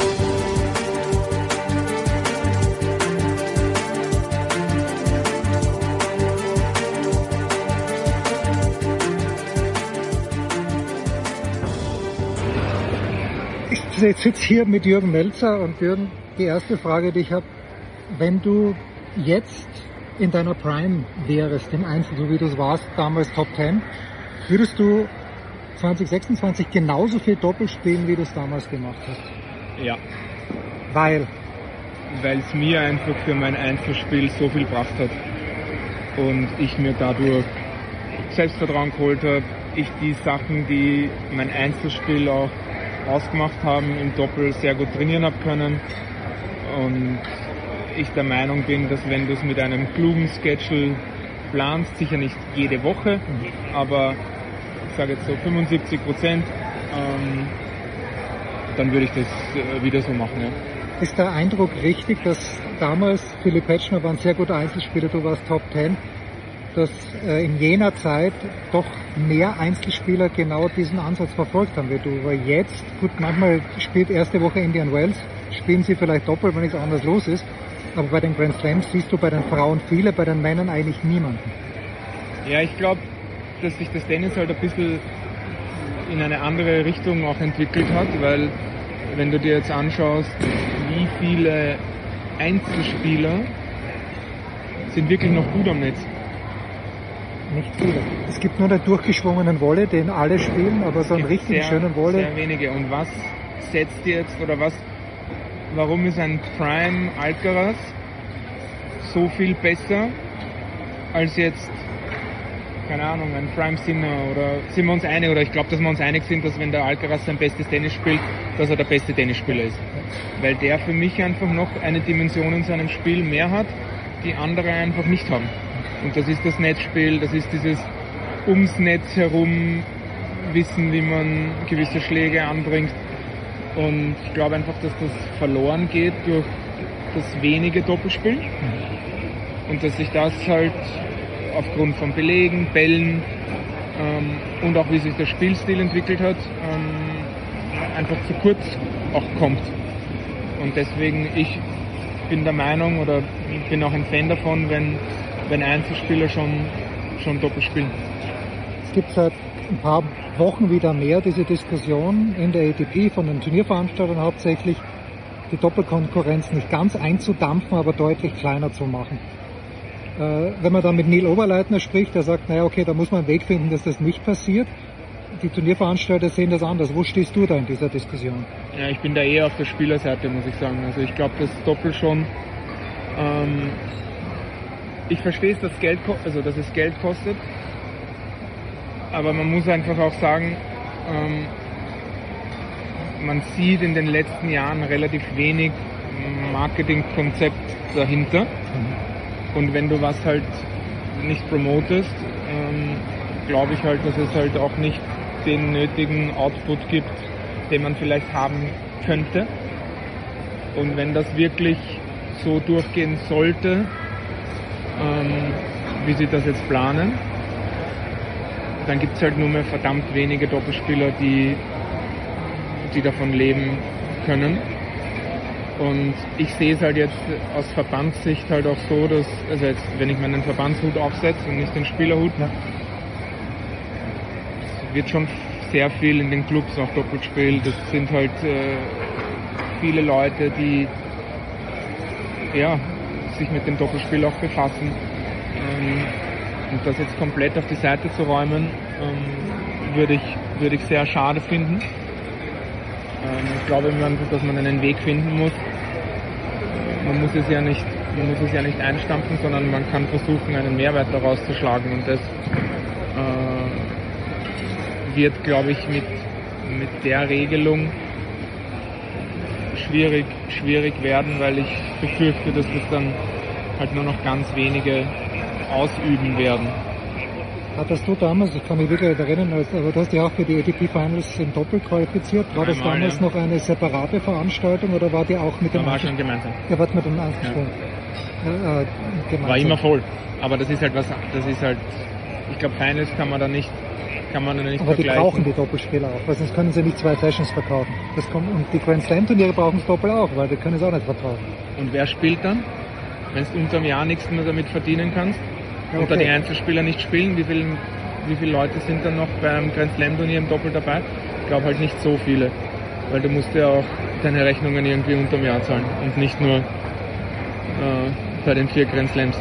Ich sitze hier mit Jürgen Melzer und Jürgen, die erste Frage, die ich habe, wenn du jetzt in deiner Prime wärst, im Einzel, so wie du es warst, damals Top Ten, würdest du zwanzig sechsundzwanzig genauso viel Doppel spielen, wie du es damals gemacht hast? Ja. Weil? Weil es mir einfach für mein Einzelspiel so viel gebracht hat. Und ich mir dadurch Selbstvertrauen geholt habe. Ich die Sachen, die mein Einzelspiel auch ausgemacht haben, im Doppel sehr gut trainieren habe können. Und ich der Meinung bin, dass wenn du es mit einem klugen Schedule planst, sicher nicht jede Woche, aber ich sage jetzt so fünfundsiebzig Prozent, ähm, dann würde ich das äh, wieder so machen. Ja. Ist der Eindruck richtig, dass damals Philipp Petschner war ein sehr guter Einzelspieler, du warst Top Ten, dass äh, in jener Zeit doch mehr Einzelspieler genau diesen Ansatz verfolgt haben wie du? Weil jetzt, gut, manchmal spielt erste Woche Indian Wells, spielen sie vielleicht doppelt, wenn nichts anderes los ist, aber bei den Grand Slams siehst du bei den Frauen viele, bei den Männern eigentlich niemanden. Ja, ich glaube, dass sich das Tennis halt ein bisschen in eine andere Richtung auch entwickelt hat, weil wenn du dir jetzt anschaust, wie viele Einzelspieler sind wirklich noch gut am Netz. Nicht viele. Es gibt nur den durchgeschwungenen Volley, den alle spielen, aber so einen richtigen sehr, schönen Volley. Sehr wenige. Und was setzt jetzt, oder was, warum ist ein Prime Alcaraz so viel besser als jetzt, keine Ahnung, ein Prime Sinner, oder sind wir uns einig, oder ich glaube, dass wir uns einig sind, dass wenn der Alcaraz sein bestes Tennis spielt, dass er der beste Tennisspieler ist. Weil der für mich einfach noch eine Dimension in seinem Spiel mehr hat, die andere einfach nicht haben. Und das ist das Netzspiel, das ist dieses ums Netz herum wissen, wie man gewisse Schläge anbringt. Und ich glaube einfach, dass das verloren geht durch das wenige Doppelspiel. Und dass sich das halt aufgrund von Belegen, Bällen ähm, und auch wie sich der Spielstil entwickelt hat, ähm, einfach zu kurz auch kommt. Und deswegen, ich bin der Meinung, oder bin auch ein Fan davon, wenn wenn Einzelspieler schon, schon doppelt spielen. Es gibt seit ein paar Wochen wieder mehr diese Diskussion in der A T P von den Turnierveranstaltern hauptsächlich, die Doppelkonkurrenz nicht ganz einzudampfen, aber deutlich kleiner zu machen. Äh, wenn man dann mit Neil Oberleitner spricht, der sagt, naja, okay, da muss man einen Weg finden, dass das nicht passiert. Die Turnierveranstalter sehen das anders. Wo stehst du da in dieser Diskussion? Ja, ich bin da eher auf der Spielerseite, muss ich sagen. Also ich glaube, das Doppel schon ähm, ich verstehe es, dass, Geld, also dass es Geld kostet, aber man muss einfach auch sagen, ähm, man sieht in den letzten Jahren relativ wenig Marketingkonzept dahinter. Und wenn du was halt nicht promotest, ähm, glaube ich halt, dass es halt auch nicht den nötigen Output gibt, den man vielleicht haben könnte. Und wenn das wirklich so durchgehen sollte, Ähm, wie sie das jetzt planen, dann gibt es halt nur mehr verdammt wenige Doppelspieler, die, die davon leben können. Und ich sehe es halt jetzt aus Verbandssicht halt auch so, dass, also jetzt, wenn ich meinen Verbandshut aufsetze und nicht den Spielerhut, ja, es wird schon sehr viel in den Clubs auch doppelt gespielt. Das sind halt äh, viele Leute, die ja sich mit dem Doppelspiel auch befassen. Ähm, und das jetzt komplett auf die Seite zu räumen, ähm, würde ich, würde ich sehr schade finden. Ähm, ich glaube einfach, dass man einen Weg finden muss. Man muss es ja nicht, man muss es ja nicht einstampfen, sondern man kann versuchen, einen Mehrwert daraus zu schlagen. Und das äh, wird, glaube ich, mit, mit der Regelung schwierig, schwierig werden, weil ich befürchte, dass das dann halt nur noch ganz wenige ausüben werden. Hattest du damals, ich kann mich wirklich erinnern, als, aber du hast ja auch für die A T P Finals im Doppel qualifiziert. War das Einmal, damals ja. noch eine separate Veranstaltung oder war die auch mit dem Da war schon gemeinsam. Ja, wart mit dem Einzelspiel. Ja. Äh, war immer voll. Aber das ist halt was, das ist halt, ich glaube, Finals kann man da nicht kann man nicht Aber vergleichen. die brauchen die Doppelspieler auch, weil sonst können sie nicht zwei Sessions verkaufen. Das kommt, und die Grand Slam Turniere brauchen das Doppel auch, weil die können es auch nicht verkaufen. Und wer spielt dann? Wenn du unterm Jahr nichts mehr damit verdienen kannst, Ja, und da okay. die Einzelspieler nicht spielen, wie viele wie viele Leute sind dann noch beim Grand Slam Turnier im Doppel dabei? Ich glaube halt nicht so viele, weil du musst ja auch deine Rechnungen irgendwie unterm Jahr zahlen und nicht nur äh, bei den vier Grand Slams.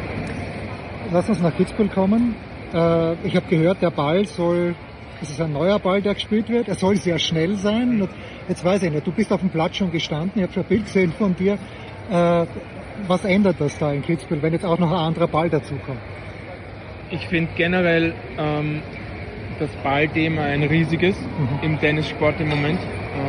Lass uns nach Kitzbühel kommen. Äh, ich habe gehört, der Ball soll, es ist ein neuer Ball, der gespielt wird. Er soll sehr schnell sein. Und jetzt weiß ich nicht, du bist auf dem Platz schon gestanden, ich habe schon ein Bild gesehen von dir. Äh, was ändert das da in Kitzbühel, wenn jetzt auch noch ein anderer Ball dazukommt? Ich finde generell ähm, das Ballthema ein riesiges mhm. im Tennissport im Moment.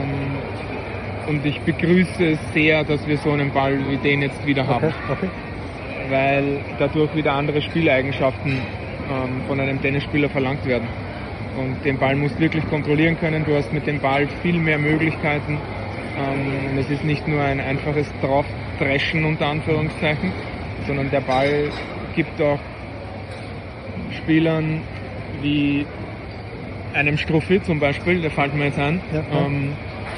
Ähm, und ich begrüße es sehr, dass wir so einen Ball wie den jetzt wieder haben. Okay, okay. Weil dadurch wieder andere Spieleigenschaften ähm, von einem Tennisspieler verlangt werden. Und den Ball musst du wirklich kontrollieren können. Du hast mit dem Ball viel mehr Möglichkeiten. Ähm, und es ist nicht nur ein einfaches Draufdreschen unter Anführungszeichen, sondern der Ball gibt auch Spielern wie einem Struffi zum Beispiel, der fällt mir jetzt ein, ja, ja. Ähm,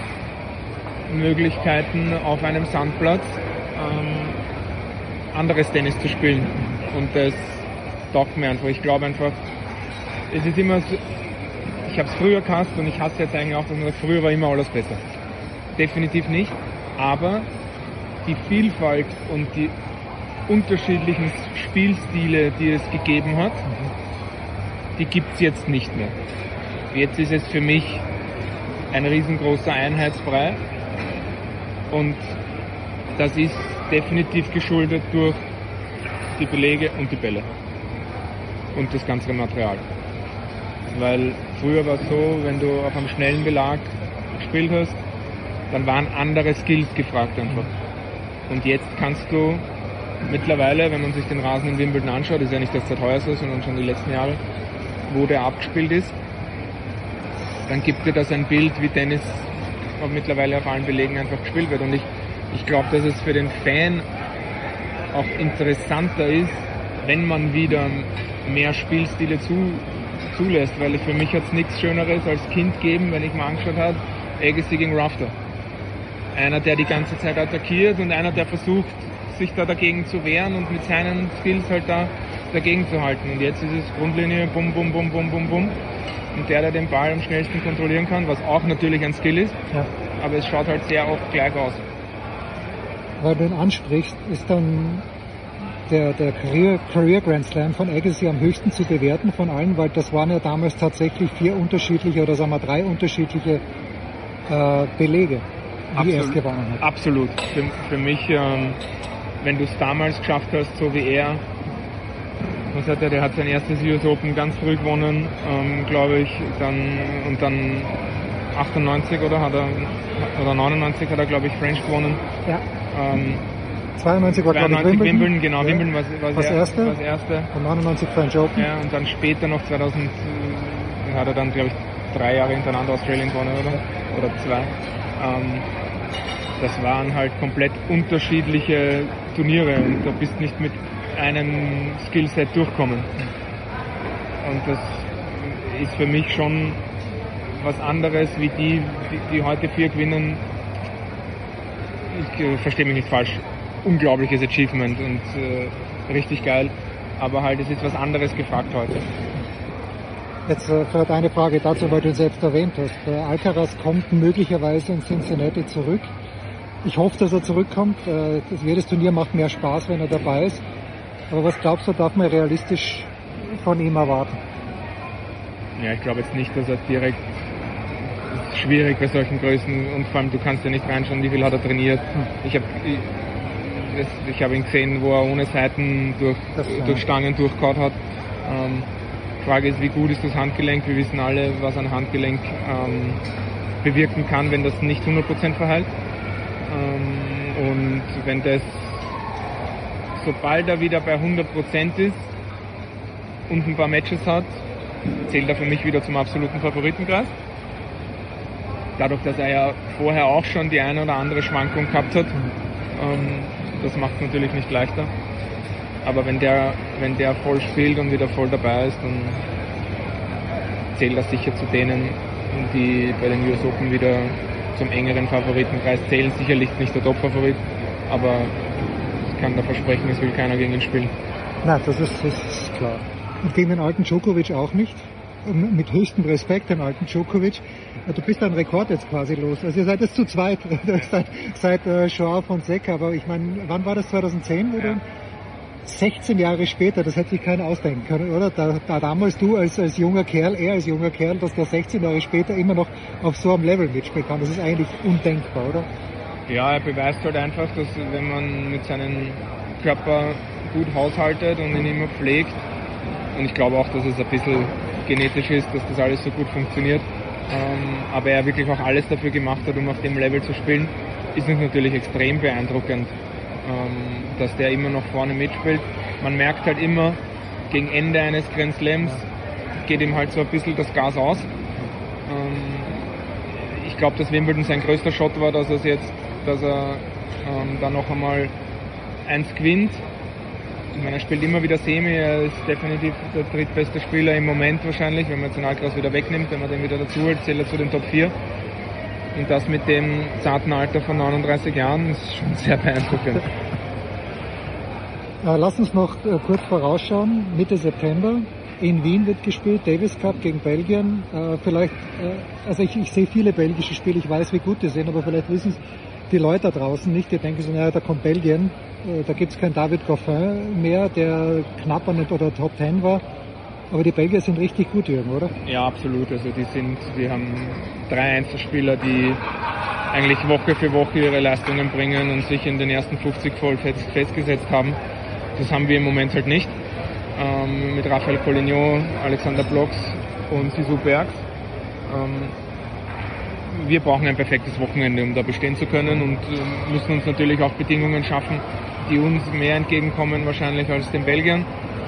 Möglichkeiten auf einem Sandplatz ähm, anderes Tennis zu spielen. Und das taugt mir einfach. Ich glaube einfach, es ist immer so, ich habe es früher gehasst und ich hasse jetzt eigentlich auch, dass man sagt, früher war immer alles besser. Definitiv nicht, aber die Vielfalt und die unterschiedlichen Spielstile, die es gegeben hat, die gibt es jetzt nicht mehr. Jetzt ist es für mich ein riesengroßer Einheitsbrei und das ist definitiv geschuldet durch die Belege und die Bälle und das ganze Material. Weil früher war es so, wenn du auf einem schnellen Belag gespielt hast, dann waren andere Skills gefragt einfach. Und jetzt kannst du mittlerweile, wenn man sich den Rasen in Wimbledon anschaut, ist ja nicht erst seit heuer so, sondern schon die letzten Jahre, wo der abgespielt ist, dann gibt dir das ein Bild, wie Tennis auch mittlerweile auf allen Belegen einfach gespielt wird. Und ich, ich glaube, dass es für den Fan auch interessanter ist, wenn man wieder mehr Spielstile zu, zulässt, weil für mich hat es nichts Schöneres als Kind gegeben, wenn ich mal angeschaut habe, Agassi gegen Rafter. Einer, der die ganze Zeit attackiert und einer, der versucht, sich da dagegen zu wehren und mit seinen Skills halt da dagegen zu halten. Und jetzt ist es Grundlinie, bum, bum, bum, bum, bum, bum. Und der, der den Ball am schnellsten kontrollieren kann, was auch natürlich ein Skill ist, ja. Aber es schaut halt sehr oft gleich aus. Weil du ihn ansprichst, ist dann der, der Career, Career Grand Slam von Agassi am höchsten zu bewerten von allen, weil das waren ja damals tatsächlich vier unterschiedliche oder sagen wir drei unterschiedliche äh, Belege, die er es gewonnen hat. Absolut. Für, für mich, ähm, wenn du es damals geschafft hast, so wie er, was hat er, der hat sein erstes U S Open ganz früh gewonnen, ähm, glaube ich, dann, und dann achtundneunzig oder hat er, oder neunundneunzig hat er, glaube ich, French gewonnen. Ja. Ähm, zweiundneunzig war, glaube ich, Wimbledon, Wimbledon. Genau, ja. Wimbledon war, war das, er, erste. war das erste. Und neunundneunzig French Open. Ja, und dann später noch zweitausend, äh, hat er dann, glaube ich, drei Jahre hintereinander Australian gewonnen, oder? Ja. Oder zwei. Ähm, das waren halt komplett unterschiedliche Turniere und da bist nicht mit einem Skillset durchkommen. Und das ist für mich schon was anderes, wie die, die, die heute vier gewinnen. Ich äh, verstehe mich nicht falsch. Unglaubliches Achievement und äh, richtig geil. Aber halt, es ist was anderes gefragt heute. Jetzt äh, vielleicht eine Frage dazu, weil du es selbst erwähnt hast. Äh, Alcaraz kommt möglicherweise in Cincinnati zurück. Ich hoffe, dass er zurückkommt. Äh, das, jedes Turnier macht mehr Spaß, wenn er dabei ist. Aber was glaubst du, darf man realistisch von ihm erwarten? Ja, ich glaube jetzt nicht, dass er direkt schwierig bei solchen Größen und vor allem du kannst ja nicht reinschauen, wie viel hat er trainiert. Hm. Ich habe ich, ich hab ihn gesehen, wo er ohne Seiten durch, das, durch ja. Stangen durchgehauen hat. Ähm, die Frage ist, wie gut ist das Handgelenk? Wir wissen alle, was ein Handgelenk ähm, bewirken kann, wenn das nicht hundert Prozent verheilt. Ähm, und wenn das, sobald er wieder bei hundert Prozent ist und ein paar Matches hat, zählt er für mich wieder zum absoluten Favoritenkreis. Dadurch, dass er ja vorher auch schon die eine oder andere Schwankung gehabt hat, ähm, das macht es natürlich nicht leichter. Aber wenn der, wenn der voll spielt und wieder voll dabei ist, dann zähle das sicher zu denen, die bei den U S Open wieder zum engeren Favoritenkreis zählen. Sicherlich nicht der Top-Favorit, aber ich kann da versprechen, es will keiner gegen ihn spielen. Nein, das ist, das ist klar. Und gegen den alten Djokovic auch nicht. Mit höchstem Respekt, den alten Djokovic. Du bist ein Rekord jetzt quasi los. Also ihr seid jetzt zu zweit, seit, seit äh, Joao Fonseca. Aber ich meine, wann war das, zweitausendzehn? Oder? Ja. sechzehn Jahre später, das hätte sich keiner ausdenken können, oder? Da, da damals du als, als junger Kerl, er als junger Kerl, dass der sechzehn Jahre später immer noch auf so einem Level mitspielen kann. Das ist eigentlich undenkbar, oder? Ja, er beweist halt einfach, dass wenn man mit seinem Körper gut haushaltet und ihn immer pflegt, und ich glaube auch, dass es ein bisschen genetisch ist, dass das alles so gut funktioniert, ähm, aber er wirklich auch alles dafür gemacht hat, um auf dem Level zu spielen, ist es natürlich extrem beeindruckend, ähm, dass der immer noch vorne mitspielt. Man merkt halt immer, gegen Ende eines Grand Slams geht ihm halt so ein bisschen das Gas aus. Ähm, ich glaube, dass Wimbledon sein größter Shot war, dass er jetzt, dass er ähm, da noch einmal eins gewinnt. Ich meine, er spielt immer wieder Semi, er ist definitiv der drittbeste Spieler im Moment wahrscheinlich, wenn man jetzt den Alcaraz wieder wegnimmt, wenn man den wieder dazu holt, zählt er zu den Top vier. Und das mit dem zarten Alter von neununddreißig Jahren ist schon sehr beeindruckend. Lass uns noch kurz vorausschauen. Mitte September in Wien wird gespielt, Davis Cup gegen Belgien. Vielleicht, also ich, ich sehe viele belgische Spiele, ich weiß, wie gut die sind, aber vielleicht wissen es die Leute da draußen nicht. Die denken so, naja, da kommt Belgien, da gibt es keinen David Goffin mehr, der knapp an oder Top Ten war. Aber die Belgier sind richtig gut, Jürgen, oder? Ja, absolut. Also die sind, die haben drei Einzelspieler, die eigentlich Woche für Woche ihre Leistungen bringen und sich in den ersten fünfzig voll festgesetzt haben. Das haben wir im Moment halt nicht. Ähm, mit Raphael Collignon, Alexander Blocks und Sisu Bergs. Ähm, wir brauchen ein perfektes Wochenende, um da bestehen zu können, und äh, müssen uns natürlich auch Bedingungen schaffen, die uns mehr entgegenkommen wahrscheinlich als den Belgiern.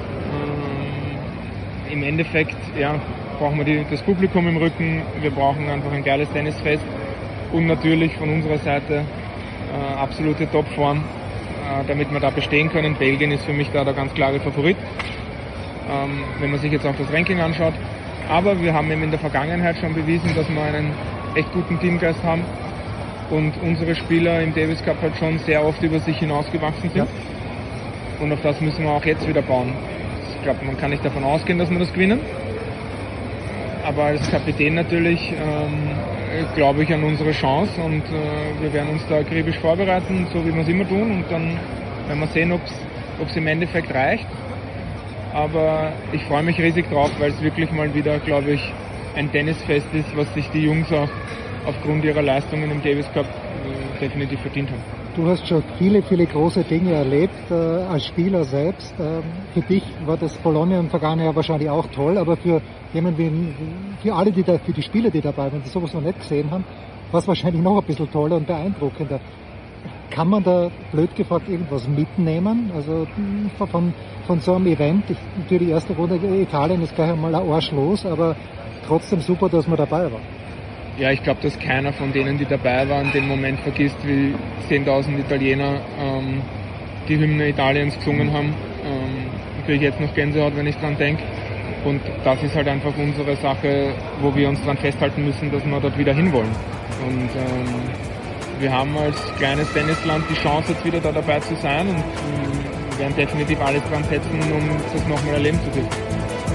Ähm, Im Endeffekt ja, brauchen wir die, das Publikum im Rücken, wir brauchen einfach ein geiles Tennisfest und natürlich von unserer Seite äh, absolute Topform, äh, damit wir da bestehen können. Belgien ist für mich da der ganz klare Favorit, ähm, wenn man sich jetzt auch das Ranking anschaut. Aber wir haben eben in der Vergangenheit schon bewiesen, dass wir einen echt guten Teamgeist haben und unsere Spieler im Davis Cup halt schon sehr oft über sich hinausgewachsen sind. Ja. Und auf das müssen wir auch jetzt wieder bauen. Ich glaube, man kann nicht davon ausgehen, dass wir das gewinnen. Aber als Kapitän natürlich ähm, glaube ich an unsere Chance, und äh, wir werden uns da akribisch vorbereiten, so wie wir es immer tun, und dann werden wir sehen, ob es im Endeffekt reicht. Aber ich freue mich riesig drauf, weil es wirklich mal wieder, glaube ich, ein Tennisfest ist, was sich die Jungs auch aufgrund ihrer Leistungen im Davis Cup äh, definitiv verdient haben. Du hast schon viele, viele große Dinge erlebt äh, als Spieler selbst. Äh, für dich war das Bologna im vergangenen Jahr wahrscheinlich auch toll, aber für jemanden wie, für alle, die da, für die Spieler, die dabei waren, die sowas noch nicht gesehen haben, war es wahrscheinlich noch ein bisschen toller und beeindruckender. Kann man da, blöd gefragt, irgendwas mitnehmen? Also von, von so einem Event, ich, natürlich die erste Runde Italien ist gleich einmal ein Arsch los, aber trotzdem super, dass man dabei war. Ja, ich glaube, dass keiner von denen, die dabei waren, den Moment vergisst, wie zehntausend Italiener ähm, die Hymne Italiens gesungen haben. Ähm, kriege ich jetzt noch Gänsehaut, wenn ich dran denke. Und das ist halt einfach unsere Sache, wo wir uns dran festhalten müssen, dass wir dort wieder hinwollen. Und ähm, wir haben als kleines Tennisland die Chance, jetzt wieder da dabei zu sein, und äh, werden definitiv alles dran setzen, um das nochmal erleben zu dürfen.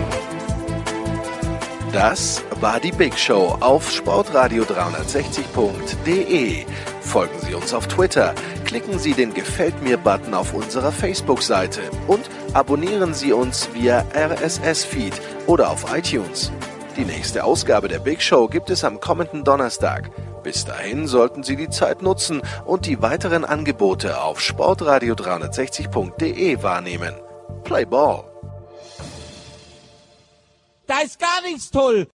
Das war die Big Show auf sportradio dreihundertsechzig punkt de. Folgen Sie uns auf Twitter, klicken Sie den Gefällt mir-Button auf unserer Facebook-Seite und abonnieren Sie uns via R S S-Feed oder auf iTunes. Die nächste Ausgabe der Big Show gibt es am kommenden Donnerstag. Bis dahin sollten Sie die Zeit nutzen und die weiteren Angebote auf sportradio dreihundertsechzig punkt de wahrnehmen. Play Ball! Da ist gar nichts toll.